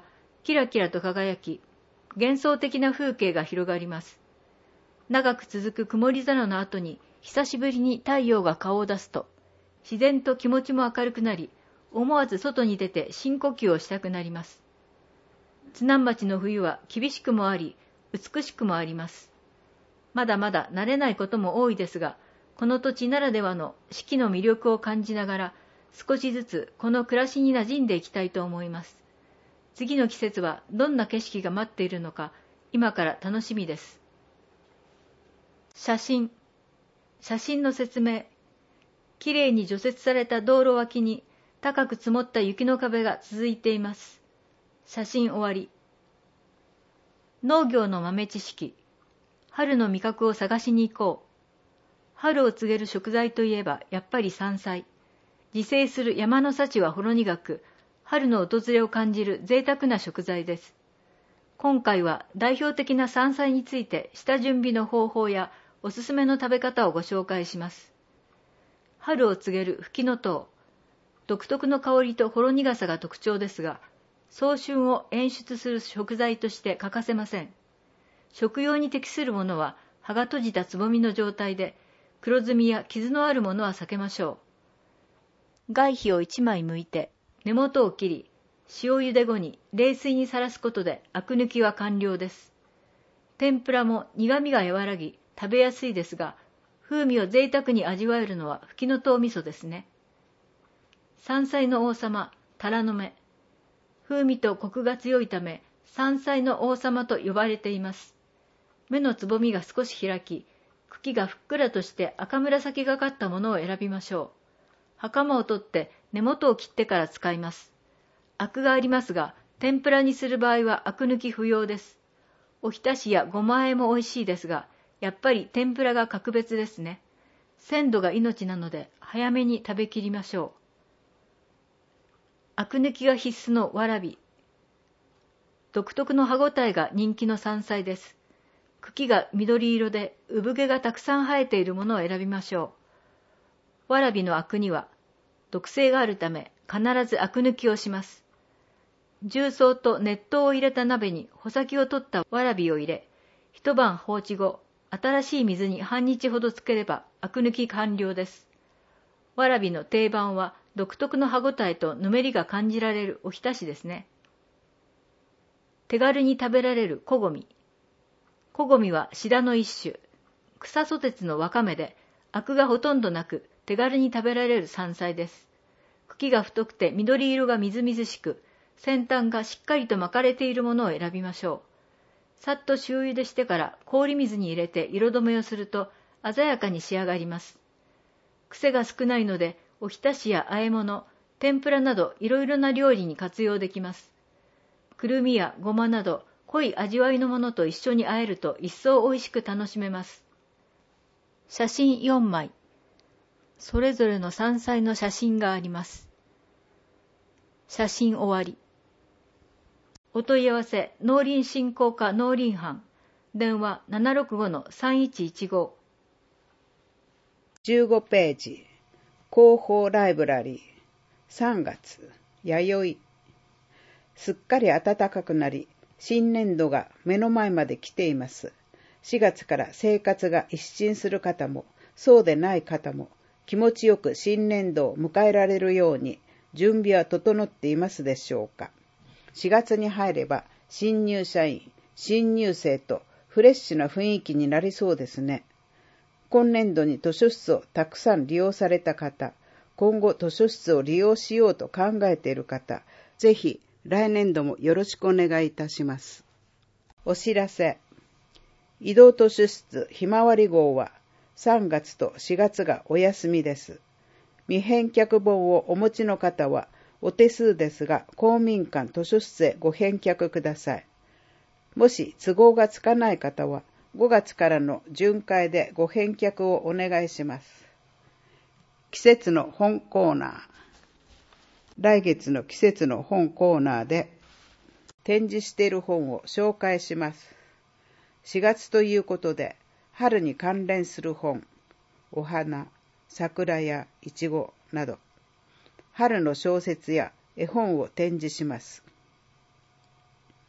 [SPEAKER 4] キラキラと輝き、幻想的な風景が広がります。長く続く曇り空の後に久しぶりに太陽が顔を出すと、自然と気持ちも明るくなり、思わず外に出て深呼吸をしたくなります。津南町の冬は厳しくもあり、美しくもあります。まだまだ慣れないことも多いですが、この土地ならではの四季の魅力を感じながら、少しずつこの暮らしに馴染んでいきたいと思います。次の季節はどんな景色が待っているのか、今から楽しみです。写真。写真の説明。きれいに除雪された道路脇に高く積もった雪の壁が続いています。写真終わり。農業の豆知識。春の味覚を探しに行こう。春を告げる食材といえばやっぱり山菜。自生する山の幸はほろ苦く、春の訪れを感じる贅沢な食材です。今回は代表的な山菜について下準備の方法やおすすめの食べ方をご紹介します。春を告げるフキノトウ。独特の香りとほろ苦さが特徴ですが、早春を演出する食材として欠かせません。食用に適するものは葉が閉じたつぼみの状態で、黒ずみや傷のあるものは避けましょう。外皮をいちまい剥いて、根元を切り、塩茹で後に冷水にさらすことでアク抜きは完了です。天ぷらも苦みが和らぎ食べやすいですが、風味を贅沢に味わえるのはフキノトウ味噌ですね。山菜の王様、タラの芽。風味とコクが強いため、山菜の王様と呼ばれています。芽のつぼみが少し開き、茎がふっくらとして赤紫がかったものを選びましょう。袴を取って根元を切ってから使います。アクがありますが、天ぷらにする場合はアク抜き不要です。おひたしやごま和えも美味しいですが、やっぱり天ぷらが格別ですね。鮮度が命なので早めに食べきりましょう。アク抜きが必須のわらび。独特の歯ごたえが人気の山菜です。茎が緑色で産毛がたくさん生えているものを選びましょう。わらびのアクには毒性があるため必ずアク抜きをします。重曹と熱湯を入れた鍋に穂先を取ったわらびを入れ、一晩放置後、新しい水に半日ほどつければアク抜き完了です。わらびの定番は独特の歯ごたえとぬめりが感じられるおひたしですね。手軽に食べられるこごみ。こごみはシダの一種。草ソテツのわかめで、アクがほとんどなく手軽に食べられる山菜です。茎が太くて緑色がみずみずしく、先端がしっかりと巻かれているものを選びましょう。さっと塩茹でしてから氷水に入れて色止めをすると鮮やかに仕上がります。癖が少ないので、おひたしや和え物、天ぷらなどいろいろな料理に活用できます。くるみやごまなど濃い味わいのものと一緒に和えると一層美味しく楽しめます。写真よんまい。それぞれの山菜の写真があります。写真終わり。お問い合わせ、農林振興課農林班。電話 ななろくごのさんいちいちご。
[SPEAKER 5] じゅうごページ。広報ライブラリー。さんがつ、弥生。すっかり暖かくなり、新年度が目の前まで来ています。しがつから生活が一新する方も、そうでない方も、気持ちよく新年度を迎えられるように、準備は整っていますでしょうか。しがつに入れば、新入社員、新入生とフレッシュな雰囲気になりそうですね。今年度に図書室をたくさん利用された方、今後図書室を利用しようと考えている方、ぜひ来年度もよろしくお願いいたします。お知らせ。移動図書室ひまわり号はさんがつとしがつがお休みです。未返却本をお持ちの方はお手数ですが公民館図書室へご返却ください。もし都合がつかない方はごがつからの巡回でご返却をお願いします。季節の本コーナー。来月の季節の本コーナーで展示している本を紹介します。しがつということで春に関連する本、お花、桜やいちごなど春の小説や絵本を展示します。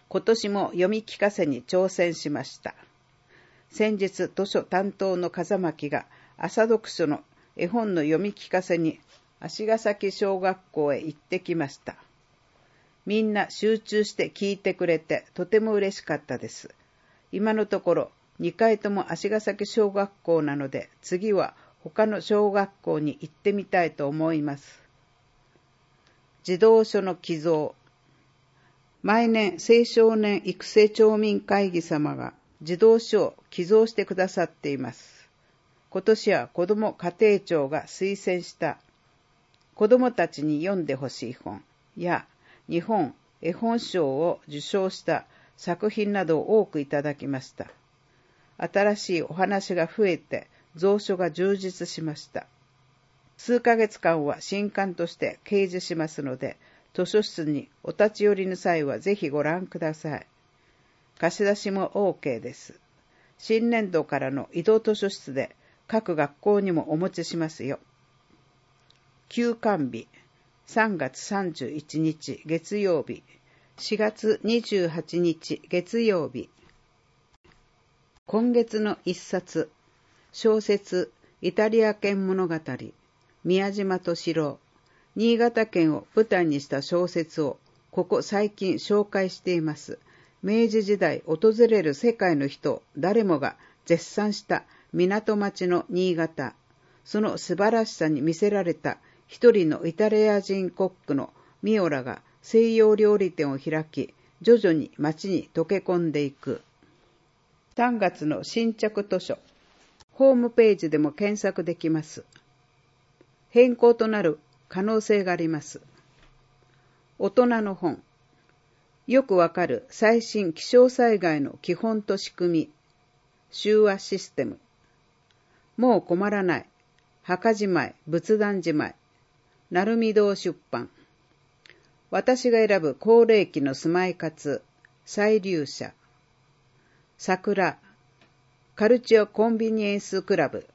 [SPEAKER 5] 今年も読み聞かせに挑戦しました。先日図書担当の風巻が朝読書の絵本の読み聞かせに足ヶ崎小学校へ行ってきました。みんな集中して聞いてくれてとても嬉しかったです。今のところにかいとも足ヶ崎小学校なので、次は他の小学校に行ってみたいと思います。児童書の寄贈。毎年青少年育成町民会議様が児童書を寄贈してくださっています。今年は子ども家庭庁が推薦した子どもたちに読んでほしい本や日本絵本賞を受賞した作品などを多くいただきました。新しいお話が増えて蔵書が充実しました。数ヶ月間は新刊として掲示しますので、図書室にお立ち寄りの際はぜひご覧ください。貸し出しも OK です。新年度からの移動図書室で各学校にもお持ちしますよ。休刊日、さんがつさんじゅういちにち月曜日、しがつにじゅうはちにち月曜日。今月の一冊、小説イタリア犬物語、宮島敏郎、新潟県を舞台にした小説をここ最近紹介しています。明治時代訪れる世界の人誰もが絶賛した港町の新潟。その素晴らしさに魅せられた一人のイタリア人コックのミオラが西洋料理店を開き、徐々に町に溶け込んでいく。さんがつの新着図書。ホームページでも検索できます。変更となる可能性があります。大人の本。よくわかる最新気象災害の基本と仕組み。集話システム。もう困らない。墓じまい、仏壇じまい。鳴海堂出版。私が選ぶ高齢期の住まい活。再流者。桜。カルチオコンビニエンスクラブ。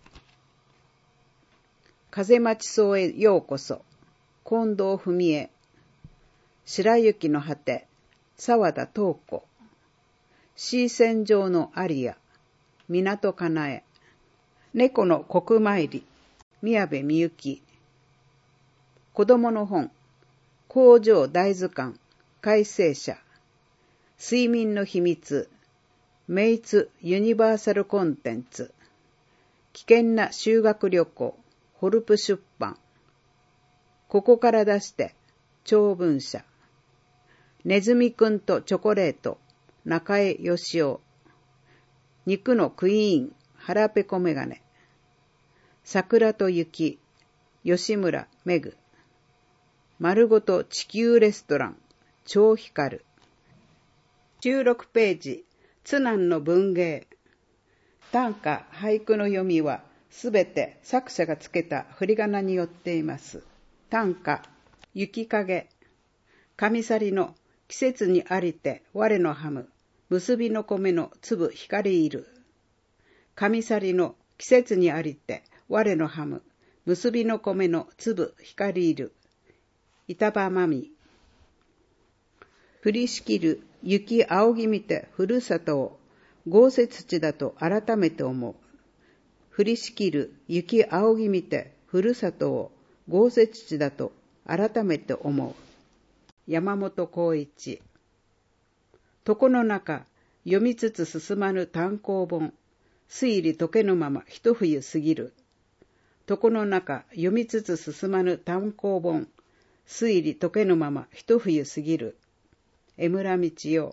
[SPEAKER 5] 風待ち荘へようこそ。近藤文江。白雪の果て。沢田東子。シーセン上のアリア。港かなえ。猫の国参り。宮部みゆき。子供の本。工場大図鑑。改正者。睡眠の秘密。メイツユニバーサルコンテンツ。危険な修学旅行。ホルプ出版。ここから出して。長文社。ネズミくんとチョコレート。中江義雄。肉のクイーン。腹ペコメガネ。桜と雪。吉村めぐ。丸ごと地球レストラン。超光る。じゅうろくページ。津南の文芸。短歌、俳句の読みはすべて作者がつけた振り仮名によっています。短歌、雪影。上去の季節にありて我のハム。結びの米の粒光いる。上去の季節にありて我のハム。結びの米の粒光いる。板場まみ。降りしきる雪仰ぎ見てふるさとを豪雪地だと改めて思う。降りしきる雪仰ぎ見てふるさとを豪雪地だと改めて思う。山本浩一。床の中読みつつ進まぬ単行本。推理解けぬまま一冬過ぎる。床の中読みつつ進まぬ単行本。推理解けぬまま一冬過ぎる。江村道夫。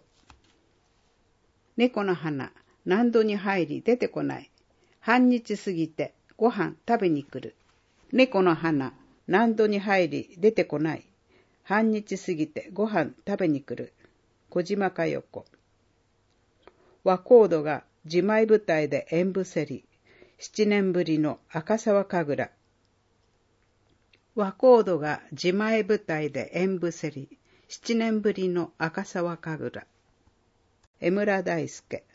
[SPEAKER 5] 猫の花、何度に入り出てこない。半日過ぎてご飯食べに来る。猫の花、何度に入り出てこない。半日過ぎてご飯食べに来る。小島佳代子。和コードが自前舞台で演舞せり。七年ぶりの赤沢神楽。和コードが自前舞台で演舞せり。七年ぶりの赤沢神楽。江村大輔。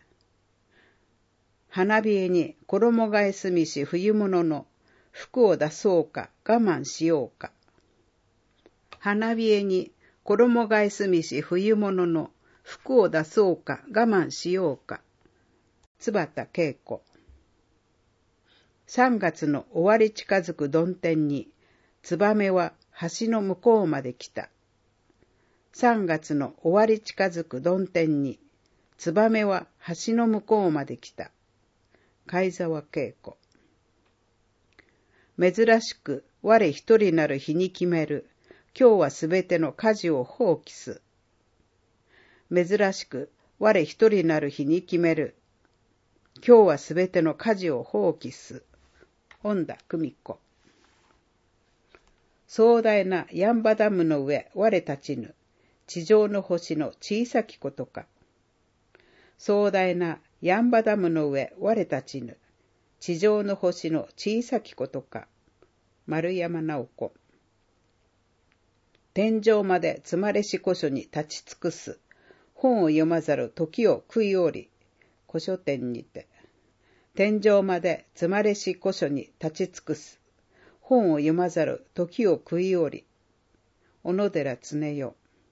[SPEAKER 5] 花冷えに衣替えすみし冬物の服を出そうか我慢しようか。花冷えに衣替えすみし冬物の服を出そうか我慢しようか。津畑恵子。さんがつの終わり近づく曇天に、ツバメは橋の向こうまで来た。さんがつの終わり近づく曇天に、ツバメは橋の向こうまで来た。貝沢恵子。珍しく我一人なる日に決める。今日はすべての家事を放棄す。珍しく我一人なる日に決める。今日はすべての家事を放棄す。本田久美子。壮大なヤンバダムの上我立ちぬ。地上の星の小さきことか。壮大なヤンバダムの上我立ちぬ。地上の星の小さきことか。丸山直子。天井までつまれし古書に立ち尽くす。本を読まざる時を食いおり。古書店にて。天井までつまれし古書に立ち尽くす。本を読まざる時を食いおり。小野寺常世。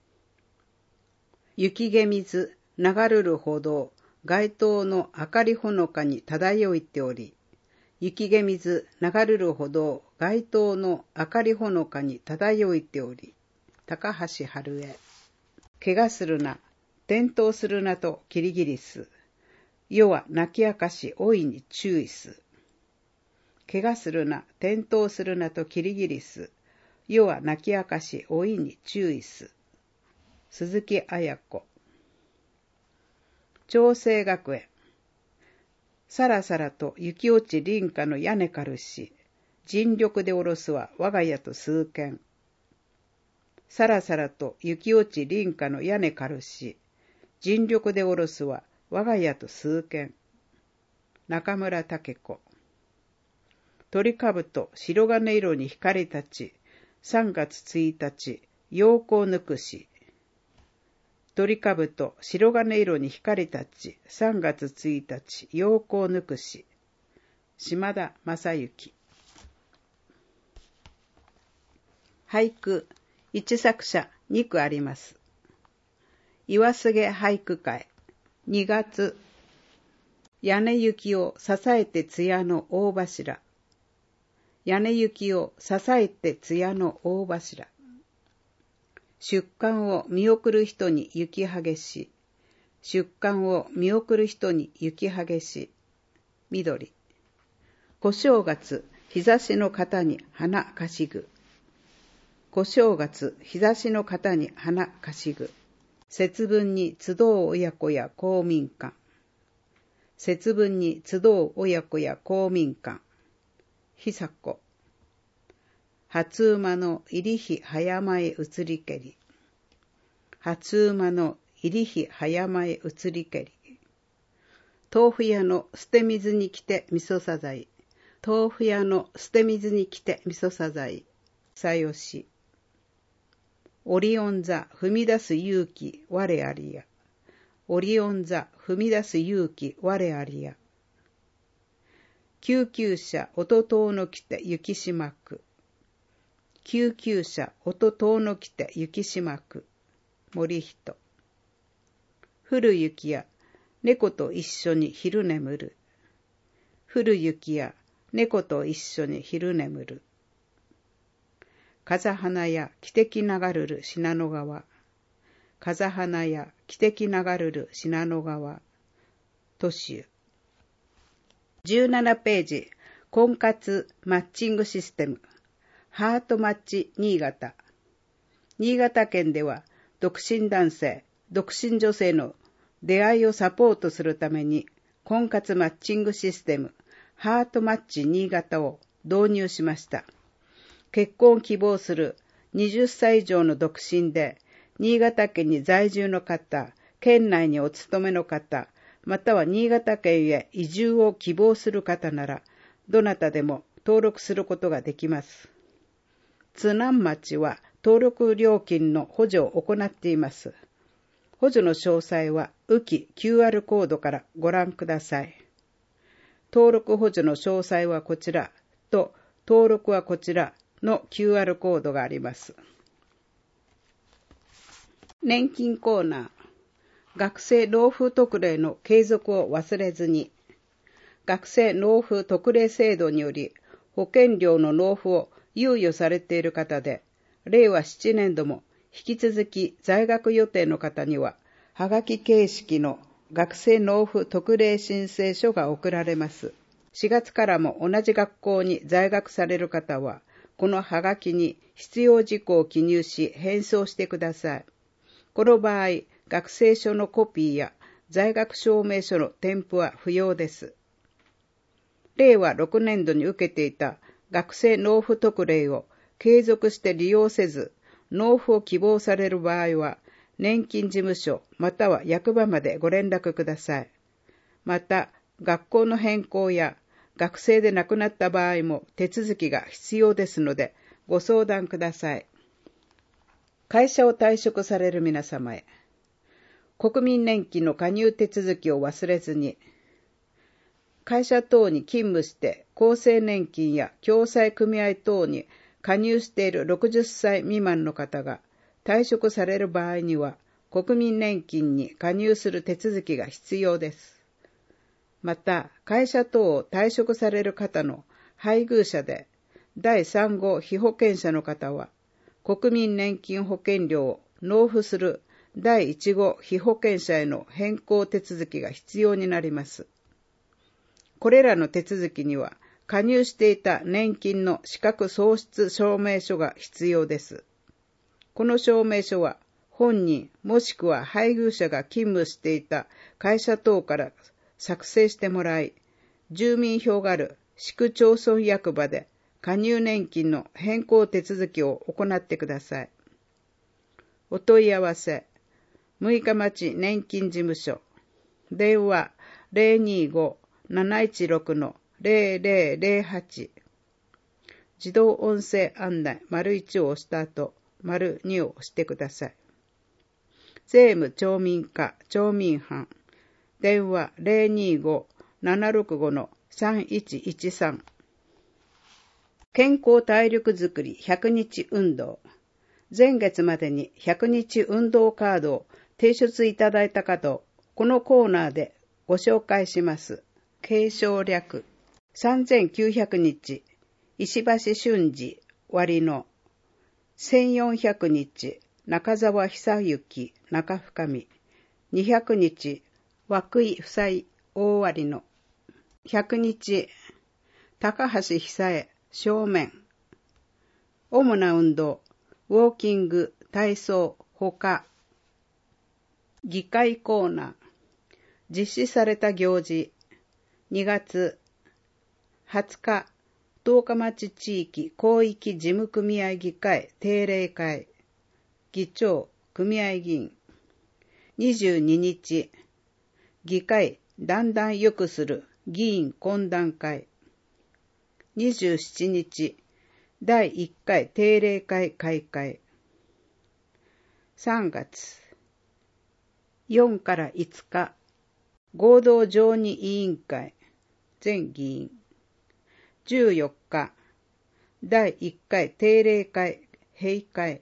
[SPEAKER 5] 雪気水流るるほど街灯の明かりほのかに漂いており、雪気水流るるほど街灯の明かりほのかに漂いており、高橋春江。怪我するな、転倒するなとキリギリス。世は泣き明かし大いに注意す。怪我するな、転倒するなとキリギリス。世は泣き明かし大いに注意す。鈴木綾子。長生学園。さらさらと雪落ち林家の屋根軽し、尽力でおろすは我が家と数軒。さらさらと雪落ち林家の屋根軽し、尽力でおろすは我が家と数軒。中村武子。鳥かぶと白金色に光立ち、さんがつついたち、陽光抜くし。鳥かぶと白金色に光立ち、さんがつついたち、陽光抜くし。島田正幸。俳句、一作者にくあります。岩菅俳句会。にがつ。屋根行きを支えて艶の大柱。屋根行きを支えて艶の大柱。出棺を見送る人に雪激し。出棺を見送る人に雪激し。緑。小正月、日差しの方に花かしぐ。小正月、日差しの方に花かしぐ。節分に集う親子や公民館。節分に集う親子や公民館。久子。初馬の入り日早前移りけり。初馬の入り日早前移りけり。豆腐屋の捨て水に来て味噌さざい。豆腐屋の捨て水に来て味噌さざい。さよし。オリオン座踏み出す勇気我ありや。オリオン座踏み出す勇気我ありや。救急車音遠の来て雪しまく。救急車音遠の来て雪しまく。森人。降る雪や猫と一緒に昼眠る。降る雪や猫と一緒に昼眠る。風花や汽笛流るる信濃川。風花や汽笛流るる信濃川。都市。じゅうななページ、婚活マッチングシステム。ハートマッチ新潟。新潟県では、独身男性、独身女性の出会いをサポートするために、婚活マッチングシステム、ハートマッチ新潟を導入しました。結婚を希望するはたち以上の独身で、新潟県に在住の方、県内にお勤めの方、または新潟県へ移住を希望する方なら、どなたでも登録することができます。津南町は登録料金の補助を行っています。補助の詳細は、浮き キューアール コードからご覧ください。登録補助の詳細はこちらと、登録はこちらの キューアール コードがあります。年金コーナー。 学生納付特例の継続を忘れずに、学生納付特例制度により保険料の納付を猶予されている方で、れいわななねん度も引き続き在学予定の方には、はがき形式の学生納付特例申請書が送られます。しがつからも同じ学校に在学される方は、このはがきに必要事項を記入し返送してください。この場合、学生証のコピーや在学証明書の添付は不要です。れいわろくねん度に受けていた学生納付特例を継続して利用せず、納付を希望される場合は、年金事務所または役場までご連絡ください。また、学校の変更や学生で亡くなった場合も手続きが必要ですので、ご相談ください。会社を退職される皆様へ、国民年金の加入手続きを忘れずに、会社等に勤務して厚生年金や共済組合等に加入しているろくじゅっさい未満の方が退職される場合には、国民年金に加入する手続きが必要です。また、会社等を退職される方の配偶者で、だいさん号被保険者の方は、国民年金保険料を納付するだいいち号被保険者への変更手続きが必要になります。これらの手続きには、加入していた年金の資格喪失証明書が必要です。この証明書は、本人もしくは配偶者が勤務していた会社等から作成してもらい、住民票がある市区町村役場で加入年金の変更手続きを行ってください。お問い合わせ、六日町年金事務所、電話 ゼロにご なないちろく ゼロゼロゼロはち、自動音声案内丸いちを押した後、丸にを押してください。税務町民課町民班、電話 ゼロにご ななろくご さんいちいちさん。健康体力づくりひゃくにち運動。前月までにひゃくにち運動カードを提出いただいた方をこのコーナーでご紹介します。継承略さんぜんきゅうひゃくにち、石橋俊二割のせんよんひゃくにち、中澤久幸中深見、にひゃくにち、涌井夫妻大割のひゃくにち、高橋久恵正面。主な運動、ウォーキング、体操、ほか。議会コーナー、実施された行事、にがつはつか、十日町地域広域事務組合議会定例会、議長、組合議員。にじゅうににち、議会だんだん良くする議員懇談会。にじゅうしちにち、だいいっかい定例会開会。さんがつ、よっかからいつか、合同常任委員会、全議員。じゅうよっか、だいいっかい定例会閉会。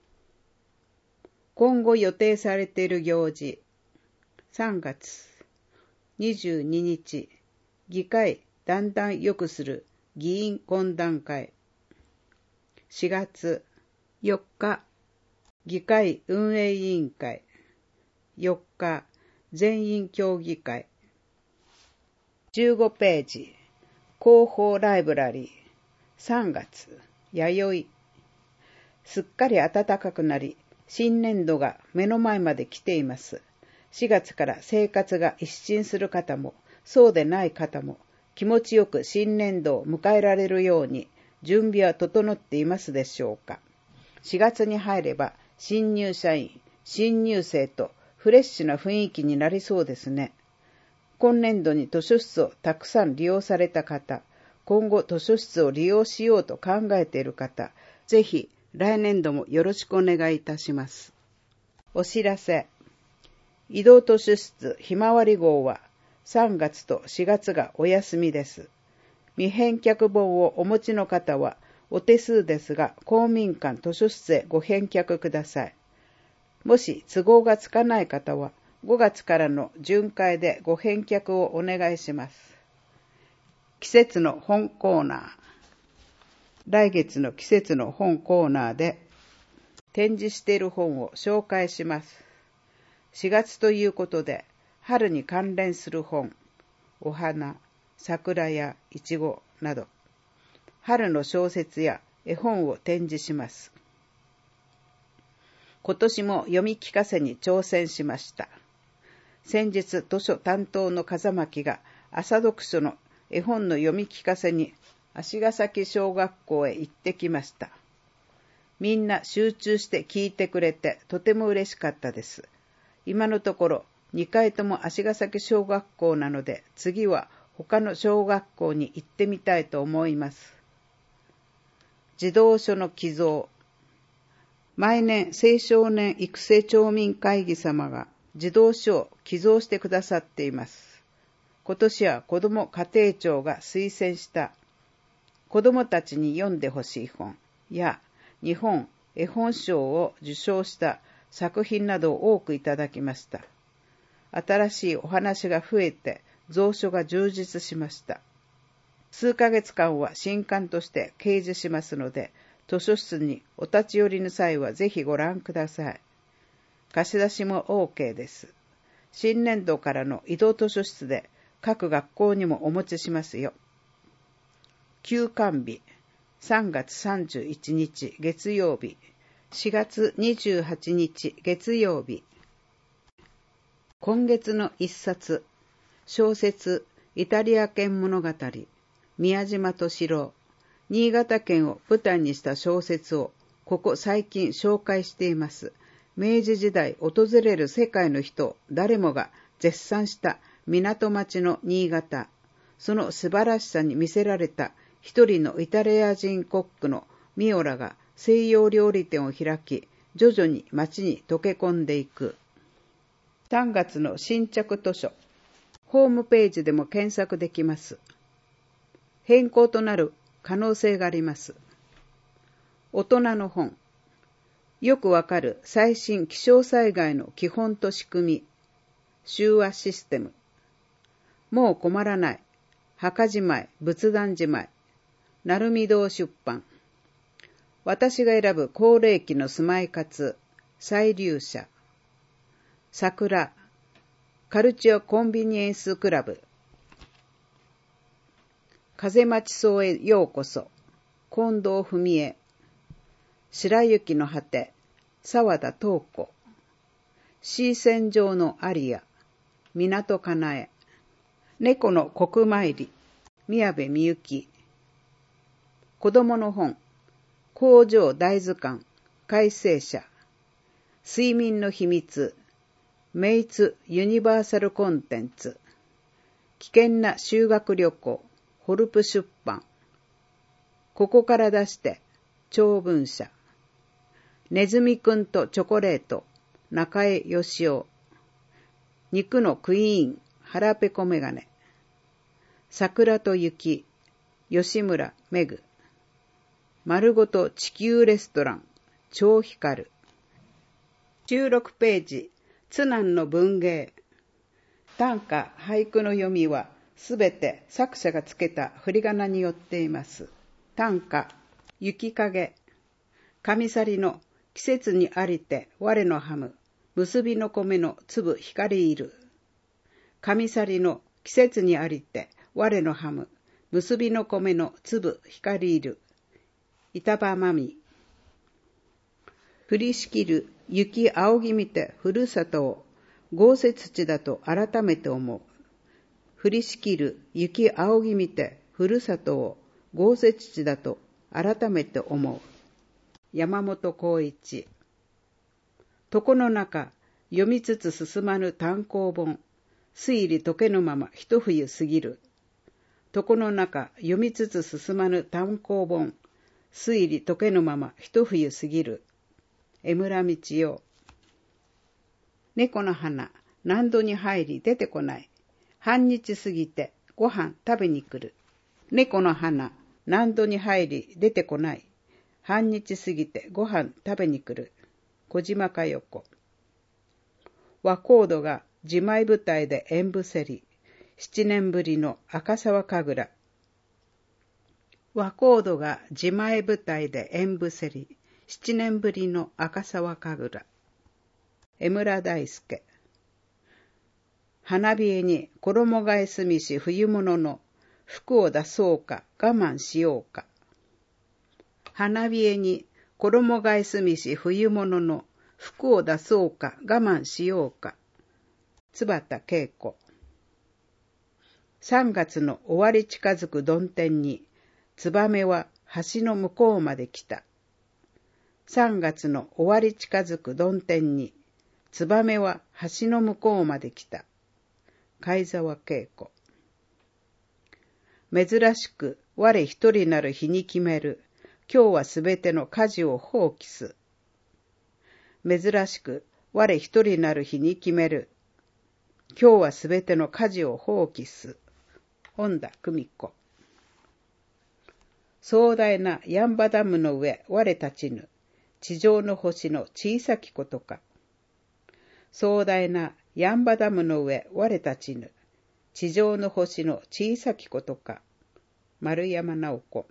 [SPEAKER 5] 今後予定されている行事。さんがつ、にじゅうににち、議会だんだん良くする議員懇談会。しがつよっか、議会運営委員会。よっか、全員協議会。じゅうごページ、広報ライブラリー。さんがつ、弥生。すっかり暖かくなり、新年度が目の前まで来ています。しがつから生活が一新する方も、そうでない方も、気持ちよく新年度を迎えられるように、準備は整っていますでしょうか。しがつに入れば、新入社員、新入生とフレッシュな雰囲気になりそうですね。今年度に図書室をたくさん利用された方、今後図書室を利用しようと考えている方、ぜひ来年度もよろしくお願いいたします。お知らせ。移動図書室ひまわり号はさんがつとしがつがお休みです。未返却本をお持ちの方はお手数ですが公民館図書室へご返却ください。もし都合がつかない方はごがつからの巡回でご返却をお願いします。季節の本コーナー。来月の季節の本コーナーで展示している本を紹介します。しがつということで、春に関連する本、お花、桜やいちごなど、春の小説や絵本を展示します。今年も読み聞かせに挑戦しました。先日図書担当の風巻が朝読書の絵本の読み聞かせに足ヶ崎小学校へ行ってきました。みんな集中して聞いてくれてとても嬉しかったです。今のところにかいとも足ヶ崎小学校なので、次は他の小学校に行ってみたいと思います。児童書の寄贈。毎年青少年育成町民会議様が児童書を寄贈してくださっています。今年は子ども家庭庁が推薦した子どもたちに読んでほしい本や日本絵本賞を受賞した作品などを多くいただきました。新しいお話が増えて蔵書が充実しました。数ヶ月間は新刊として掲示しますので、図書室にお立ち寄りの際はぜひご覧ください。貸し出しも OK です。新年度からの移動図書室で各学校にもお持ちしますよ。休刊日、さんがつさんじゅういちにち月曜日、しがつにじゅうはちにち月曜日。今月の一冊、小説イタリア犬物語、宮島敏郎、新潟県を舞台にした小説をここ最近紹介しています。明治時代訪れる世界の人誰もが絶賛した港町の新潟。その素晴らしさに魅せられた一人のイタリア人コックのミオラが西洋料理店を開き、徐々に町に溶け込んでいく。さんがつの新着図書。ホームページでも検索できます。変更となる可能性があります。大人の本。よくわかる最新気象災害の基本と仕組み。集話システム。もう困らない。墓じまい、仏壇じまい。鳴海堂出版。私が選ぶ高齢期の住まい活。再流者。桜。カルチオコンビニエンスクラブ。風待ち荘へようこそ。近藤文江。白雪の果て。沢田東子。シーセン上のアリア。港かなえ。猫の国参り。宮部みゆき。子供の本。工場大図鑑。改正者。睡眠の秘密。メイツユニバーサルコンテンツ。危険な修学旅行。ホルプ出版。ここから出して。長文社。ネズミくんとチョコレート。中江義雄。肉のクイーン。腹ペコメガネ。桜と雪。吉村めぐ。丸ごと地球レストラン。超光る。じゅうろくページ。津南の文芸。短歌、俳句の読みはすべて作者がつけた振り仮名によっています。短歌、雪影。上去の季節にありて我のハム。結びの米の粒光いる。上去の季節にありて我のハム。結びの米の粒光いる。板場まみ。降りしきる雪仰ぎ見てふるさとを豪雪地だと改めて思う。降りしきる雪仰ぎ見てふるさとを豪雪地だと改めて思う。山本浩一。床の中読みつつ進まぬ単行本。推理解けぬまま一冬過ぎる。床の中読みつつ進まぬ単行本。推理解けぬまま一冬過ぎる。江村道夫。猫の花、何度に入り出てこない。半日過ぎてご飯食べに来る。猫の花、何度に入り出てこない。半日過ぎてご飯食べに来る。小島佳代子。 和コードが自前部隊で演舞せり、七年ぶりの赤沢神楽。和コードが自前部隊で演舞せり、七年ぶりの赤沢神楽。江村大輔。花冷えに衣替えすみし冬物の服を出そうか我慢しようか。花冷えに衣替えすみし冬物の服を出そうか我慢しようか。津畑恵子。三月の終わり近づく曇天に、ツバメは橋の向こうまで来た。三月の終わり近づく曇天に、ツバメは橋の向こうまで来た。貝沢恵子。珍しく我一人なる日に決める。今日はすべての家事を放棄す。珍しく我一人なる日に決める。今日はすべての家事を放棄す。恩田久美子。壮大なヤンバダムの上我立ちぬ。地上の星の小さきことか。壮大なヤンバダムの上我立ちぬ。地上の星の小さきことか。丸山直子。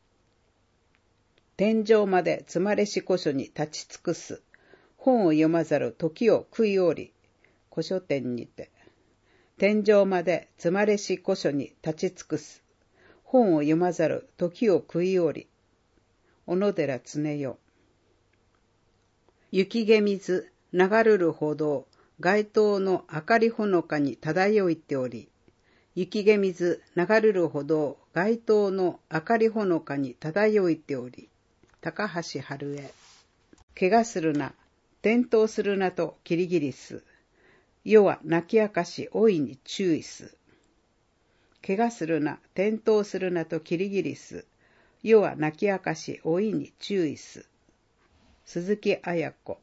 [SPEAKER 5] 天井までつまれし古書に立ち尽くす。本を読まざる時を食いおり。古書店にて。天井までつまれし古書に立ち尽くす。本を読まざる時を食いおり。小野寺常世。雪気水流るるほど街灯の明かりほのかに漂いており、雪気水流るるほど街灯の明かりほのかに漂いており、高橋春江。怪我するな、転倒するなとキリギリス。世は泣き明かし大いに注意す。怪我するな、転倒するなとキリギリス。世は泣き明かし大いに注意す。鈴木綾子。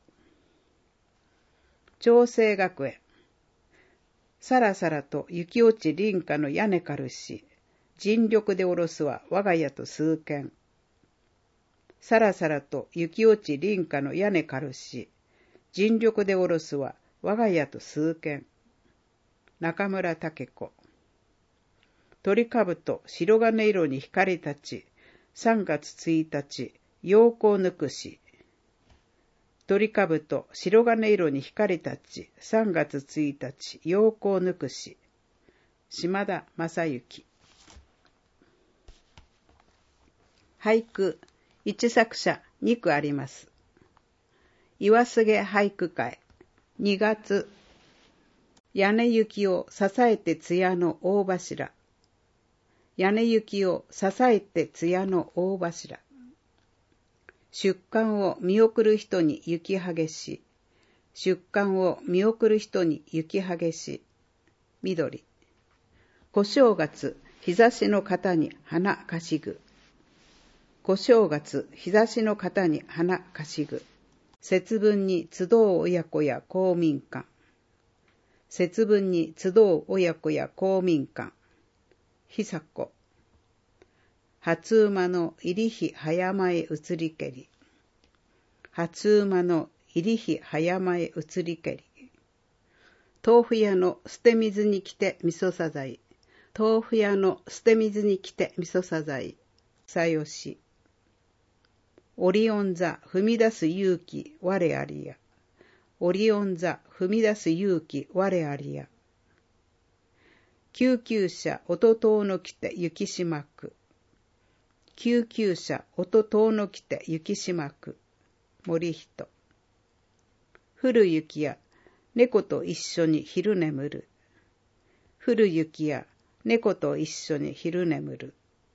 [SPEAKER 5] 長生学園。さらさらと雪落ち林家の屋根かるし、尽力でおろすは我が家と数軒。さらさらと雪落ち林家の屋根かるし、尽力でおろすは我が家と数軒。中村武子。鳥かぶと白金色に光立ち、三月ついたち、陽光抜くし。鳥かぶと白金色に光立ち、三月ついたち、陽光抜くし。島田正幸。俳句、一作者二句あります。岩菅俳句会。二月。屋根行きを支えて艶の大柱。屋根行きを支えて艶の大柱。出棺を見送る人に雪激し。出棺を見送る人に雪激し。緑。小正月、日差しの方に花かしぐ。小正月、日差しの方に花かしぐ。節分に集う親子や公民館。節分に集う親子や公民館。久子。初馬の入り日早間へ移りけり。初馬の入り日早間へ移りけり。豆腐屋の捨て水に来て味噌さざい。豆腐屋の捨て水に来て味噌さざい。さよし。オリオン座踏み出す勇気我ありや。オリオン座踏み出す勇気我ありや。救急車音遠の来て雪しまく。救急車音遠の来て雪しまく。森人。降る雪や猫と一緒に昼眠る。降る雪や猫と一緒に昼眠る。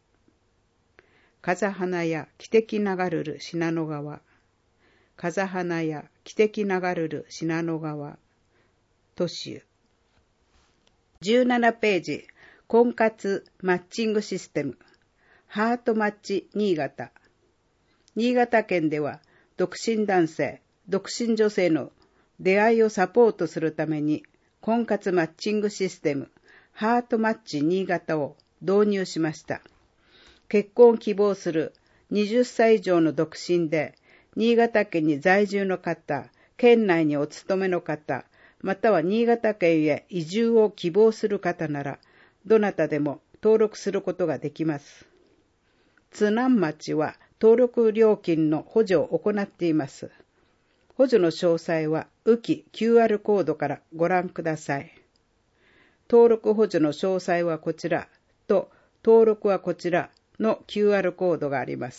[SPEAKER 5] 風花や汽笛流るる信濃川。風花や汽笛流るる信濃川。都市。じゅうななページ、婚活マッチングシステム。ハートマッチ新潟。新潟県では、独身男性、独身女性の出会いをサポートするために、婚活マッチングシステム、ハートマッチ新潟を導入しました。結婚を希望するはたち以上の独身で、新潟県に在住の方、県内にお勤めの方、 または新潟県へ移住を希望する方なら、どなたでも登録することができます。津南町は登録料金の補助を行っています。補助の詳細は浮き キューアール コードからご覧ください。登録補助の詳細はこちらと登録はこちらの キューアール コードがあります。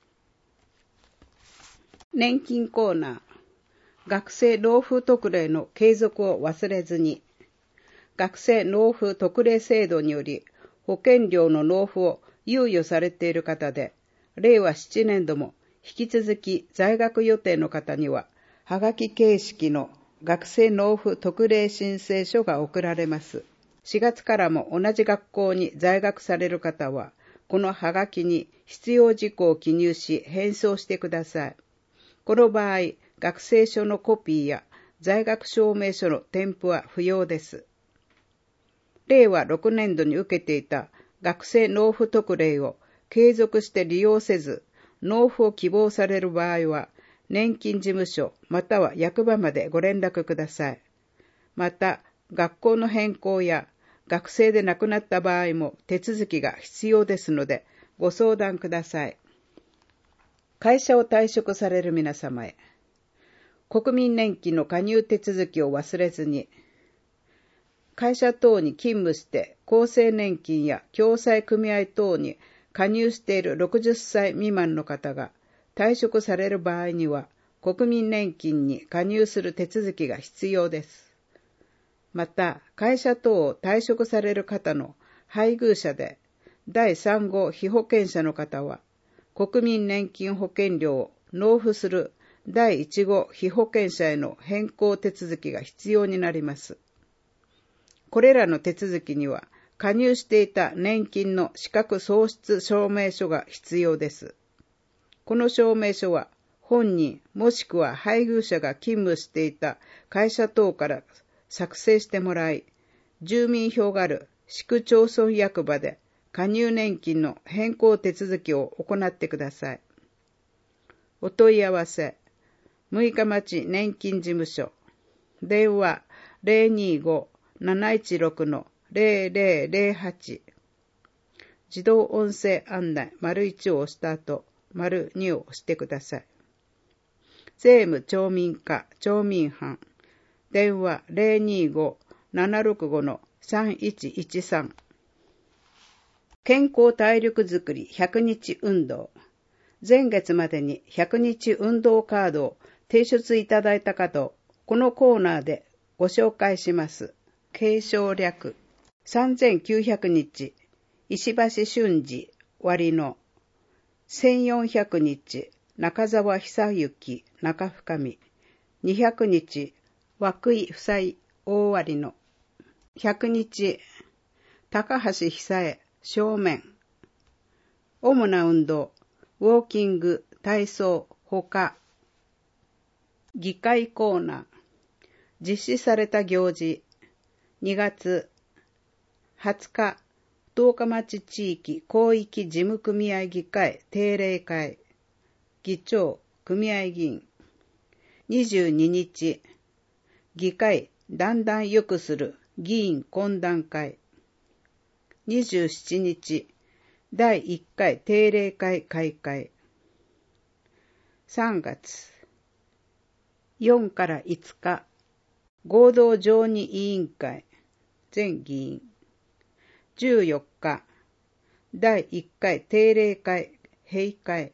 [SPEAKER 5] 年金コーナー。学生納付特例の継続を忘れずに。学生納付特例制度により保険料の納付を猶予されている方で、れいわななねん度も引き続き在学予定の方には、はがき形式の学生納付特例申請書が送られます。しがつからも同じ学校に在学される方は、このはがきに必要事項を記入し返送してください。この場合、学生証のコピーや在学証明書の添付は不要です。れいわろくねん度に受けていた学生納付特例を継続して利用せず、納付を希望される場合は、年金事務所または役場までご連絡ください。また、学校の変更や学生で亡くなった場合も手続きが必要ですので、ご相談ください。会社を退職される皆様へ、国民年金の加入手続きを忘れずに、会社等に勤務して厚生年金や共済組合等に加入しているろくじゅっさい未満の方が退職される場合には、国民年金に加入する手続きが必要です。また、会社等を退職される方の配偶者でだいさん号被保険者の方は、国民年金保険料を納付するだいいち号被保険者への変更手続きが必要になります。これらの手続きには、加入していた年金の資格喪失証明書が必要です。この証明書は、本人もしくは配偶者が勤務していた会社等から作成してもらい、住民票がある市区町村役場で加入年金の変更手続きを行ってください。お問い合わせ、六日町年金事務所、電話 ゼロにご なないちろく ゼロゼロゼロはち、自動音声案内丸いちを押した後、丸にを押してください。税務町民課町民班、電話 ゼロにご ななろくご さんいちいちさん。健康体力づくりひゃくにち運動。前月までにひゃくにち運動カードを提出いただいた方をこのコーナーでご紹介します。継承略さんぜんきゅうひゃくにち石橋俊二割のせんよんひゃくにち中澤久幸中深見にひゃくにち涌井夫妻大割のひゃくにち高橋久恵正面。主な運動、ウォーキング、体操、ほか。議会コーナー、実施された行事、にがつはつか、十日町地域広域事務組合議会定例会、議長、組合議員。にじゅうににち、議会だんだん良くする議員懇談会。にじゅうしちにち、だいいっかい定例会開会。さんがつ、よっかからいつか、合同常任委員会、全議員。じゅうよっか、だいいっかい定例会閉会。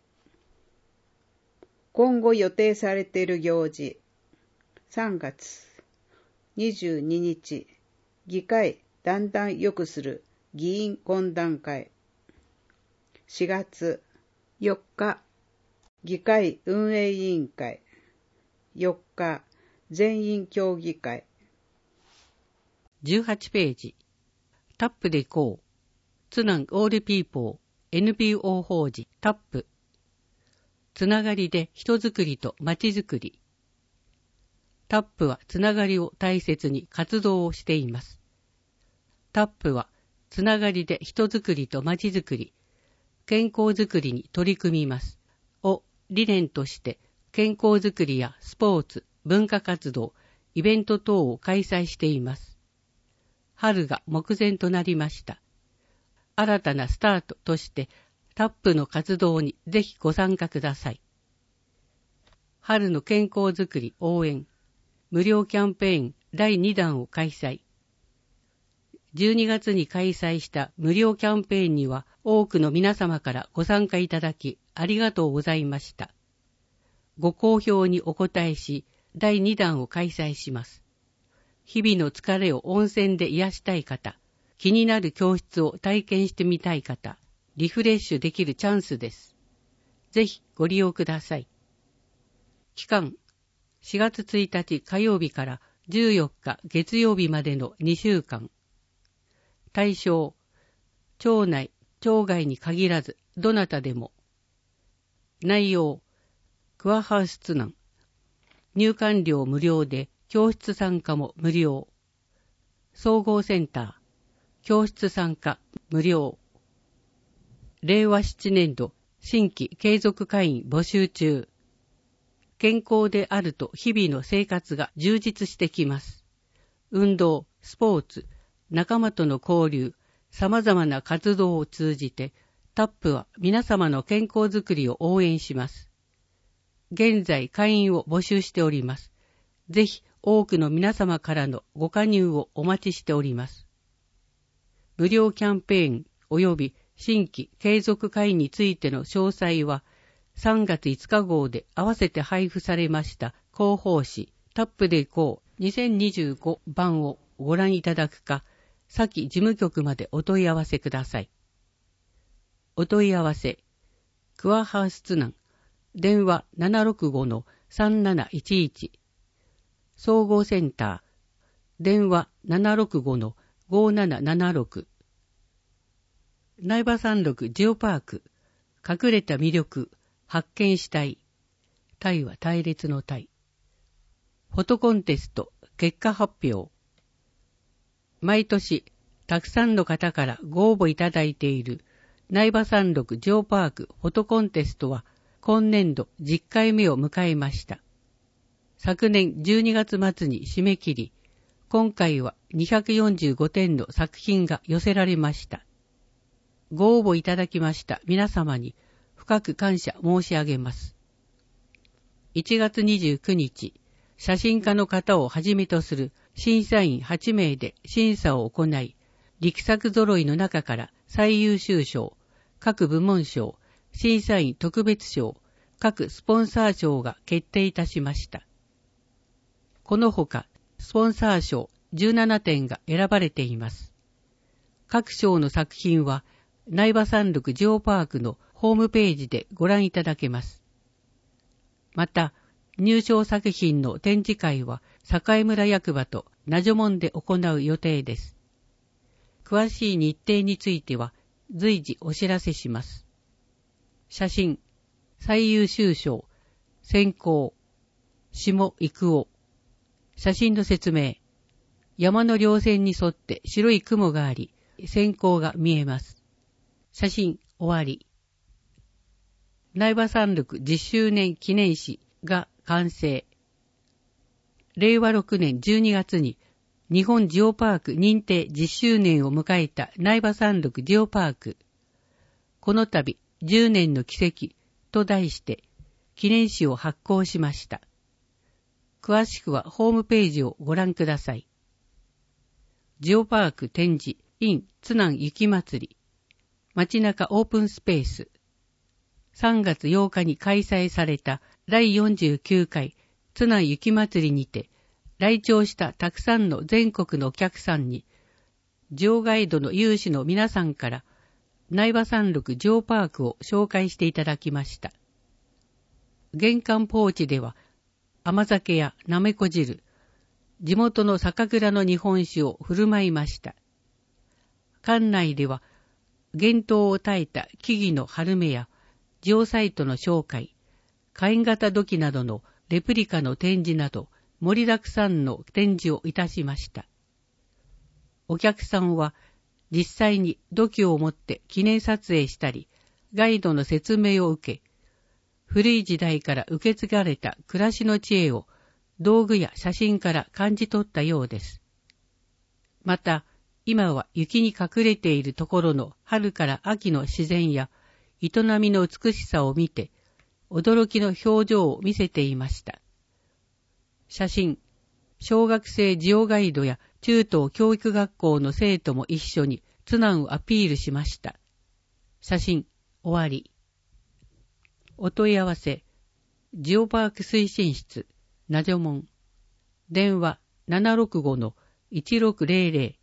[SPEAKER 5] 今後予定されている行事。さんがつ、にじゅうににち、議会だんだん良くする議員懇談会。しがつよっか、議会運営委員会。よっか、全員協議会。
[SPEAKER 6] じゅうはちページ。タップで行こう。津南オールピーポー エヌピーオー 法人タップ。つながりで人づくりとまちづくり。タップはつながりを大切に活動をしています。タップはつながりで人づくりとまちづくり、健康づくりに取り組みます。を理念として健康づくりやスポーツ、文化活動、 イベント等を開催しています。春が目前となりました。新たなスタートとしてタップの活動にぜひご参加ください。春の健康づくり応援無料キャンペーンだいに弾を開催。じゅうにがつに開催した無料キャンペーンには多くの皆様からご参加いただきありがとうございました。ご好評にお応えし、だいに弾を開催します。日々の疲れを温泉で癒したい方、気になる教室を体験してみたい方、リフレッシュできるチャンスです。ぜひご利用ください。期間、しがつついたち火曜日からじゅうよっか月曜日までのにしゅうかん。対象、町内、町外に限らず、どなたでも。内容、クアハウスツナン。入館料無料で、教室参加も無料。総合センター、教室参加無料。れいわななねん度、新規継続会員募集中。健康であると日々の生活が充実してきます。運動、スポーツ、仲間との交流、様々な活動を通じて、タップは皆様の健康づくりを応援します。現在会員を募集しております。ぜひ多くの皆様からのご加入をお待ちしております。無料キャンペーン及び新規継続会員についての詳細は、さんがついつか号で合わせて配布されました広報誌タップでいこうにせんにじゅうご版をご覧いただくか、先事務局までお問い合わせください。お問い合わせ、クアハウスツナン、電話 ななろくごのさんなないちいち、総合センター、電話 ななろくごのごななななろく、苗場山麓ジオパーク、隠れた魅力、発見したい、タイは隊列のタイ、フォトコンテスト、結果発表、毎年、たくさんの方からご応募いただいている苗場山麓ジオパークフォトコンテストは今年度じゅっかいめを迎えました。昨年じゅうにがつ末に締め切り、今回はにひゃくよんじゅうごてんの作品が寄せられました。ご応募いただきました皆様に深く感謝申し上げます。いちがつにじゅうくにち、写真家の方をはじめとする審査員はちめいで審査を行い、力作揃いの中から最優秀賞、各部門賞、審査員特別賞、各スポンサー賞が決定いたしました。このほか、スポンサー賞じゅうななてんが選ばれています。各賞の作品は、苗場山麓ジオパークのホームページでご覧いただけます。また、入賞作品の展示会は、栄村役場と名所門で行う予定です。詳しい日程については、随時お知らせします。写真、最優秀賞、選考、下幾尾。写真の説明。山の稜線に沿って白い雲があり、閃光が見えます。写真終わり。苗場山麓じゅっしゅうねん記念誌が完成。れいわろくねんじゅうにがつに日本ジオパーク認定じゅっしゅうねんを迎えた苗場山麓ジオパーク。この度じゅうねんの奇跡と題して記念誌を発行しました。詳しくはホームページをご覧ください。ジオパーク展示 in 津南雪まつり街中オープンスペースさんがつようかに開催されただいよんじゅうきゅうかい津南雪まつりにて来庁したたくさんの全国のお客さんにジオガイドの有志の皆さんから苗場山麓ジオパークを紹介していただきました。玄関ポーチでは甘酒やなめこ汁、地元の酒蔵の日本酒を振る舞いました。館内では、幻冬を耐えた木々の春芽や、ジオサイトの紹介、火炎型土器などのレプリカの展示など、盛りだくさんの展示をいたしました。お客さんは、実際に土器を持って記念撮影したり、ガイドの説明を受け、古い時代から受け継がれた暮らしの知恵を道具や写真から感じ取ったようです。また、今は雪に隠れているところの春から秋の自然や営みの美しさを見て、驚きの表情を見せていました。写真、小学生ジオガイドや中等教育学校の生徒も一緒にツナンをアピールしました。写真、終わり。お問い合わせ、ジオパーク推進室、ナジョモン。電話 ななろくごのいちろくぜろぜろ。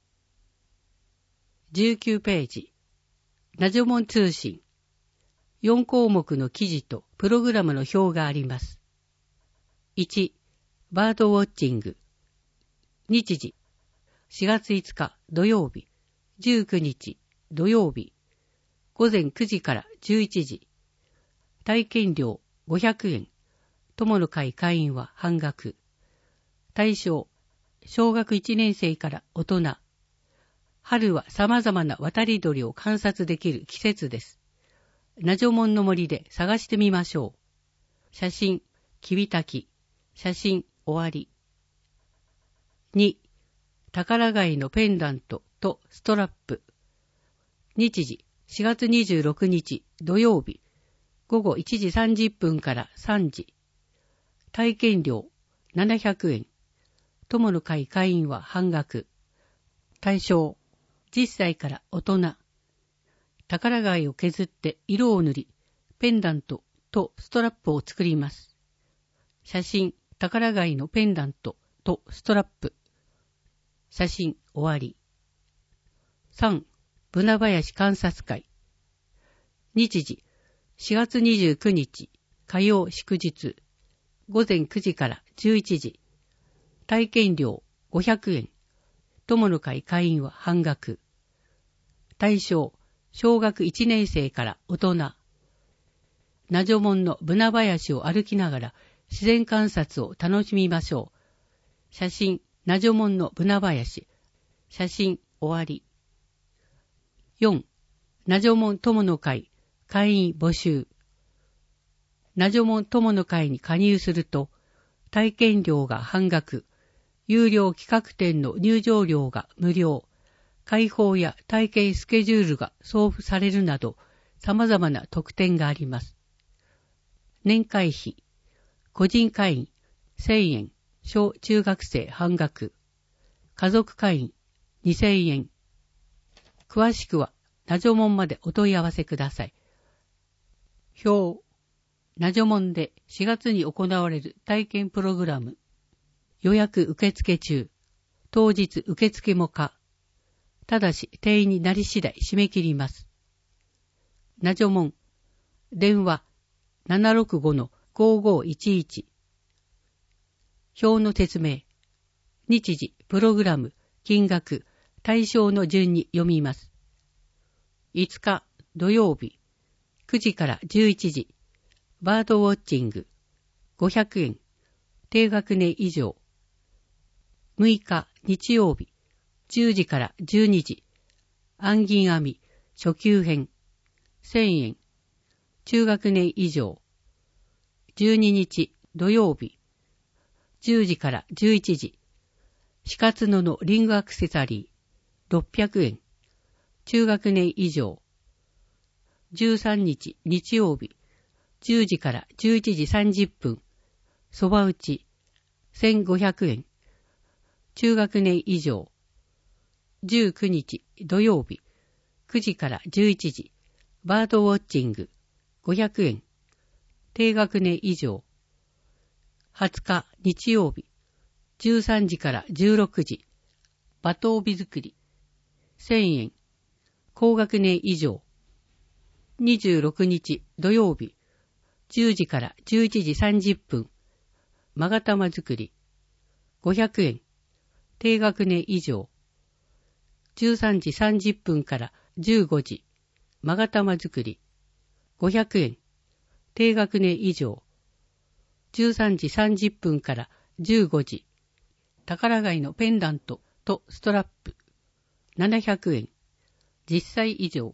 [SPEAKER 6] じゅうきゅうページ。ナジョモン通信。よん項目の記事とプログラムの表があります。いち、バードウォッチング。日時、しがついつか土曜日、じゅうくにち土曜日、ごぜんくじからじゅういちじ。体験料ごひゃくえん。友の会会員は半額。対象、小学いちねん生から大人。春は様々な渡り鳥を観察できる季節です。ナジョモンの森で探してみましょう。写真、キビタキ。写真、終わり。に、宝貝のペンダントとストラップ。日時、しがつにじゅうろくにち土曜日、ごごいちじさんじゅっぷんからさんじ。体験料ななひゃくえん。友の会会員は半額。対象、じゅっさいから大人。宝貝を削って色を塗り、ペンダントとストラップを作ります。写真、宝貝のペンダントとストラップ。写真、終わり。さん、ブナ林観察会。日時、しがつにじゅうくにち火曜祝日、ごぜんくじからじゅういちじ。体験料ごひゃくえん。友の会会員は半額。対象、小学いちねん生から大人。ナジョモンのブナ林を歩きながら自然観察を楽しみましょう。写真、ナジョモンのブナ林。写真、終わり。よん、ナジョモン友の会会員募集。ナジョモン友の会に加入すると、体験料が半額、有料企画展の入場料が無料、開放や体験スケジュールが送付されるなど、様々な特典があります。年会費、個人会員せんえん、小中学生半額、家族会員にせんえん。詳しくはナジョモンまでお問い合わせください。表、ナジョモンでしがつに行われる体験プログラム。予約受付中。当日受付も可。ただし定員になり次第締め切ります。ナジョモン。電話 ななろくごのごごいちいち。表の説明。日時、プログラム、金額、対象の順に読みます。いつか土曜日、くじからじゅういちじ。バードウォッチング、ごひゃくえん。低学年以上。むいか日曜日、じゅうじからじゅうにじ。暗銀編み、初級編、せんえん。中学年以上。じゅうににち土曜日、じゅうじからじゅういちじ。死活布のリングアクセサリー、ろっぴゃくえん。中学年以上。じゅうさんにち日曜日、じゅうじからじゅういちじさんじゅっぷん。そば打ち、せんごひゃくえん。中学年以上。じゅうくにち土曜日、くじからじゅういちじ。バードウォッチング、ごひゃくえん。低学年以上。はつか日曜日、じゅうさんじからじゅうろくじ。馬頭帯作り、せんえん。高学年以上。にじゅうろくにち土曜日、じゅうじからじゅういちじさんじゅっぷん。勾玉作り、ごひゃくえん。低学年以上。じゅうさんじさんじゅっぷんからじゅうごじ。勾玉作り、ごひゃくえん。低学年以上。じゅうさんじさんじゅっぷんからじゅうごじ。宝貝のペンダントとストラップ、ななひゃくえん。じゅっさい以上。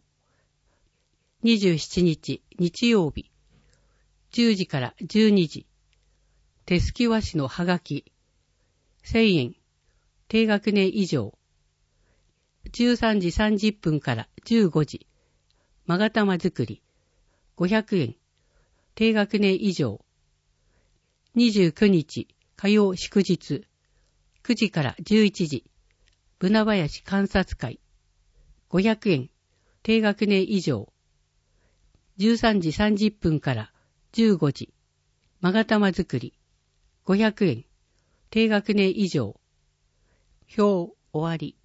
[SPEAKER 6] にじゅうしちにち日曜日、じゅうじからじゅうにじ。 手すき和紙のはがき、せんえん、低学年以上。じゅうさんじさんじゅっぷんからじゅうごじ、まが玉作り、ごひゃくえん、低学年以上。にじゅうくにち、火曜祝日、くじからじゅういちじ、ブナ林観察会、ごひゃくえん、低学年以上。じゅうさんじさんじゅっぷんからじゅうごじ、まが玉作り、ごひゃくえん、低学年以上。表終わり。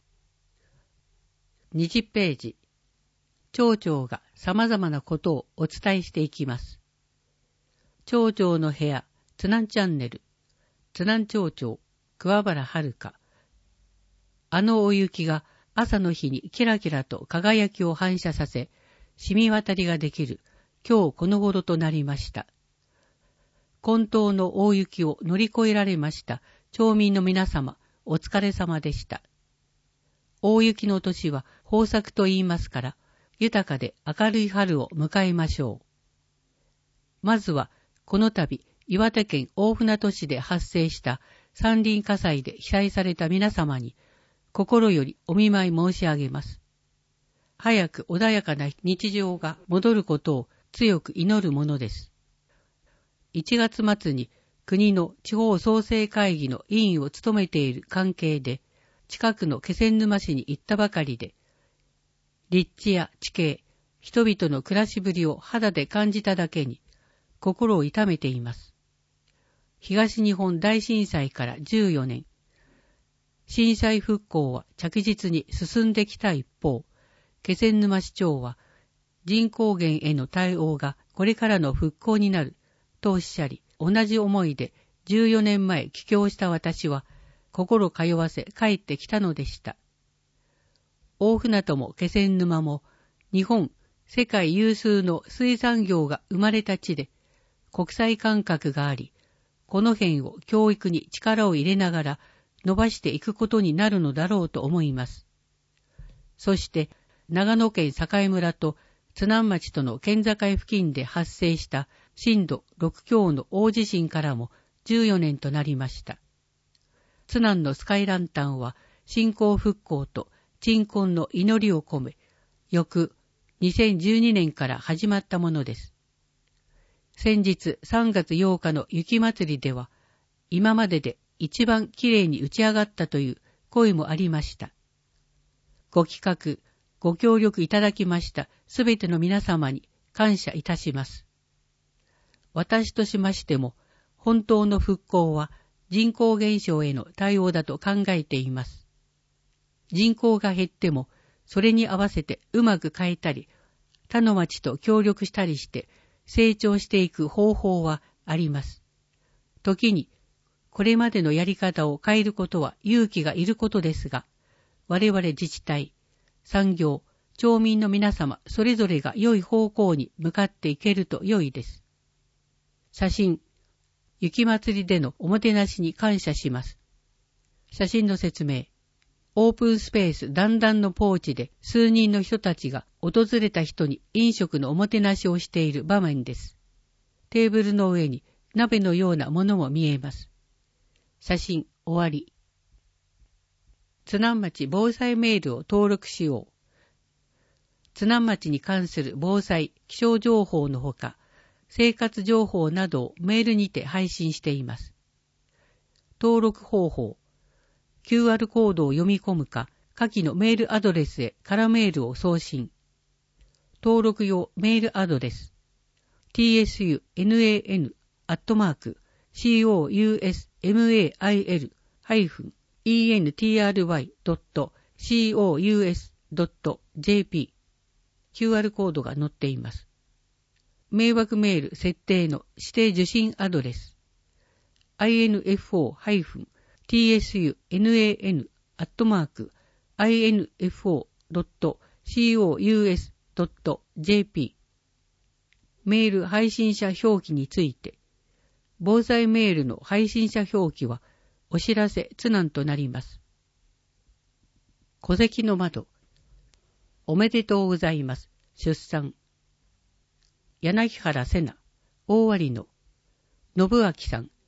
[SPEAKER 6] にじゅっページ。町長が様々なことをお伝えしていきます。町長の部屋、津南チャンネル、津南町長、桑原遥。あのお雪が朝の日にキラキラと輝きを反射させ、染み渡りができる今日この頃となりました。混沌の大雪を乗り越えられました町民の皆様、お疲れ様でした。大雪の年は豊作と言いますから、豊かで明るい春を迎えましょう。まずは、この度、岩手県大船渡市で発生した山林火災で被災された皆様に、心よりお見舞い申し上げます。早く穏やかな日常が戻ることを強く祈るものです。いちがつ末に国の地方創生会議の委員を務めている関係で、近くの気仙沼市に行ったばかりで、立地や地形、人々の暮らしぶりを肌で感じただけに、心を痛めています。東日本大震災からじゅうよねん、震災復興は着実に進んできた一方、気仙沼市長は人口減への対応がこれからの復興になるとおっしゃり、同じ思いでじゅうよねんまえ帰郷した私は心通わせ帰ってきたのでした。大船渡も気仙沼も日本、世界有数の水産業が生まれた地で国際感覚があり、この辺を教育に力を入れながら伸ばしていくことになるのだろうと思います。そして長野県栄村と津南町との県境付近で発生した震度ろくきょうの大地震からもじゅうよねんとなりました。津南のスカイランタンは振興復興と鎮魂の祈りを込め、翌にせんじゅうにねんから始まったものです。先日さんがつようかの雪まつりでは、今までで一番きれいに打ち上がったという声もありました。ご企画、ご協力いただきましたすべての皆様に感謝いたします。私としましても、本当の復興は人口減少への対応だと考えています。人口が減っても、それに合わせてうまく変えたり、他の町と協力したりして成長していく方法はあります。時に、これまでのやり方を変えることは勇気がいることですが、我々自治体、産業、町民の皆様それぞれが良い方向に向かっていけると良いです。写真、雪まつりでのおもてなしに感謝します。写真の説明。オープンスペース段々のポーチで数人の人たちが訪れた人に飲食のおもてなしをしている場面です。テーブルの上に鍋のようなものも見えます。写真終わり。津南町防災メールを登録しよう。津南町に関する防災、気象情報のほか、生活情報などをメールにて配信しています。登録方法。キューアール コードを読み込むか、下記のメールアドレスへ空メールを送信。登録用メールアドレス。ティーエスユーエヌエーエヌ アットマーク コウスマイル ハイフン エントロイ ドット コウス ドット ジェーピー キューアール コードが載っています。迷惑メール設定の指定受信アドレス。インフォ ハイフン ティーエスユーエヌエーエヌ アットマーク インフォ ドット コウス ドット ジェーピー メール配信者表記について、防災メールの配信者表記はお知らせ津南となります。戸籍の窓。おめでとうございます。出産。柳原瀬名、大割野、信明さん、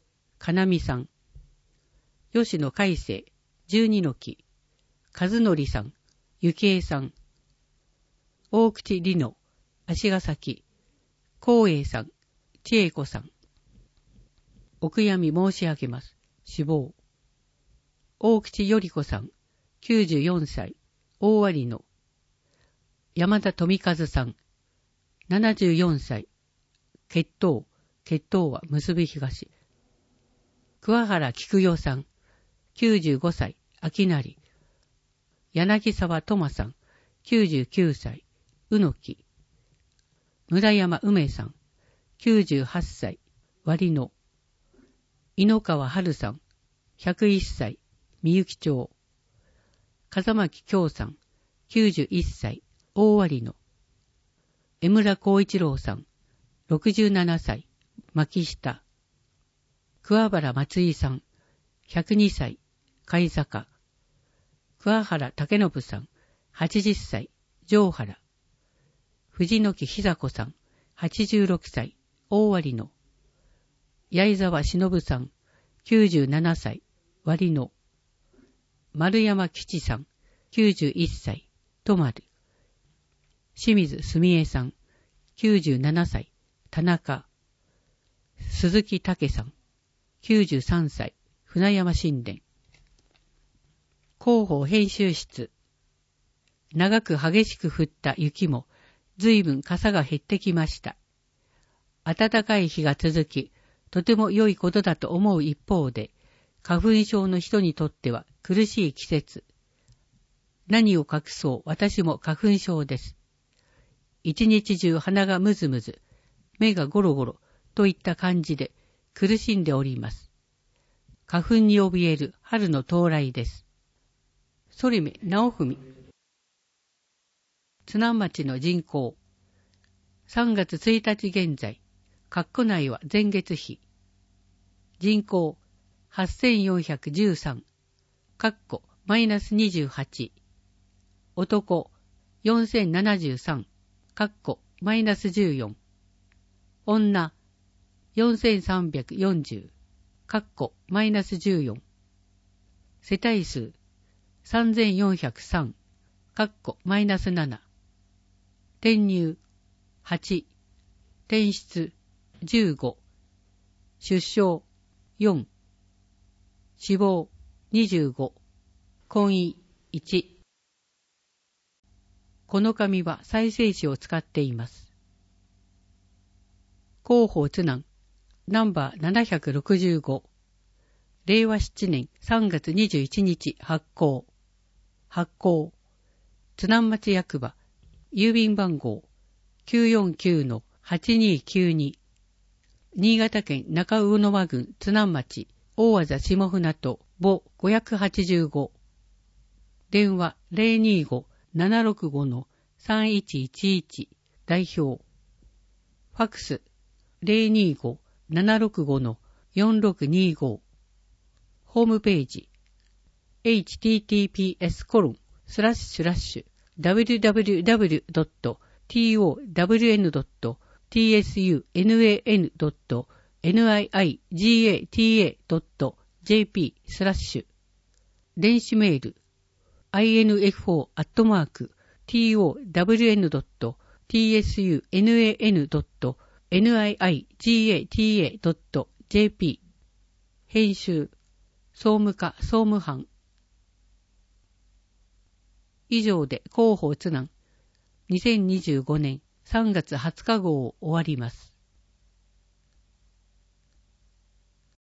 [SPEAKER 6] かなみさん。吉野海生、十二の木。和則さん、ゆきえさん。大口里乃、足ヶ崎。光栄さん、千恵子さん。お悔やみ申し上げます。死亡。大口より子さん、きゅうじゅうよんさい、大割の。山田富和さん、ななじゅうよんさい、血統、血統は結び東。桑原菊代さん、きゅうじゅうごさい、秋成。柳沢智さん、きゅうじゅうきゅうさい、うのき。村山梅さん、きゅうじゅうはっさい、割野。井ノ川春さん、ひゃくいっさい、みゆき町。風巻京さん、きゅうじゅういっさい、大割野。江村光一郎さん、ろくじゅうななさい、牧下。桑原松井さん、ひゃくにさい、貝坂。桑原武信さん、はちじゅっさい、上原。藤野木久子さん、はちじゅうろくさい、大割野。八重沢忍さん、きゅうじゅうななさい、割野。丸山吉さん、きゅうじゅういっさい、泊丸。清水すみえさん、きゅうじゅうななさい、田中。鈴木武さん、きゅうじゅうさんさい、船山神殿。広報編集室。長く激しく降った雪も、ずいぶん傘が減ってきました。暖かい日が続き、とても良いことだと思う一方で、花粉症の人にとっては苦しい季節。何を隠そう、私も花粉症です。一日中鼻がムズムズ、目がゴロゴロといった感じで苦しんでおります。花粉に怯える春の到来です。反目直文。津南町の人口。さんがつついたち現在、括弧内は前月比。人口はっせんよんひゃくじゅうさん、括弧マイナスにじゅうはち。男よんせんななじゅうさん、括弧マイナスじゅうよん。女よんせんさんびゃくよんじゅう、括弧マイナスじゅうよん。世帯数さんぜんよんひゃくさん、括弧マイナスなな。転入はち、転出じゅうご、出生よん、死亡にじゅうご、婚姻いち。この紙は再生紙を使っています。広報津南ナンバーななひゃくろくじゅうご、れいわしちねんさんがつにじゅういちにち発行。発行津南町役場郵便番号 きゅうよんきゅうのはちにきゅうに、新潟県中魚沼郡津南町大字下船渡母ごひゃくはちじゅうご。電話 ゼロにご ななろくご のさんいちいちいち 代表。ファクス ゼロにご ななろくご のよんろくにご。ホームページ エイチティーティーピーエスコロンスラッシュラッシュダブリュダブリュダブリュドットトワンドットツナンドットニアイジェーティーエードットジェーピー スラッシュ電子メール アイエヌエフオー アットマーク トワンドットツナンドットニアイジェーティーエードットジェーピー 編集総務課総務班。以上で広報津南にせんにじゅうごねんさんがつはつか号を終わります。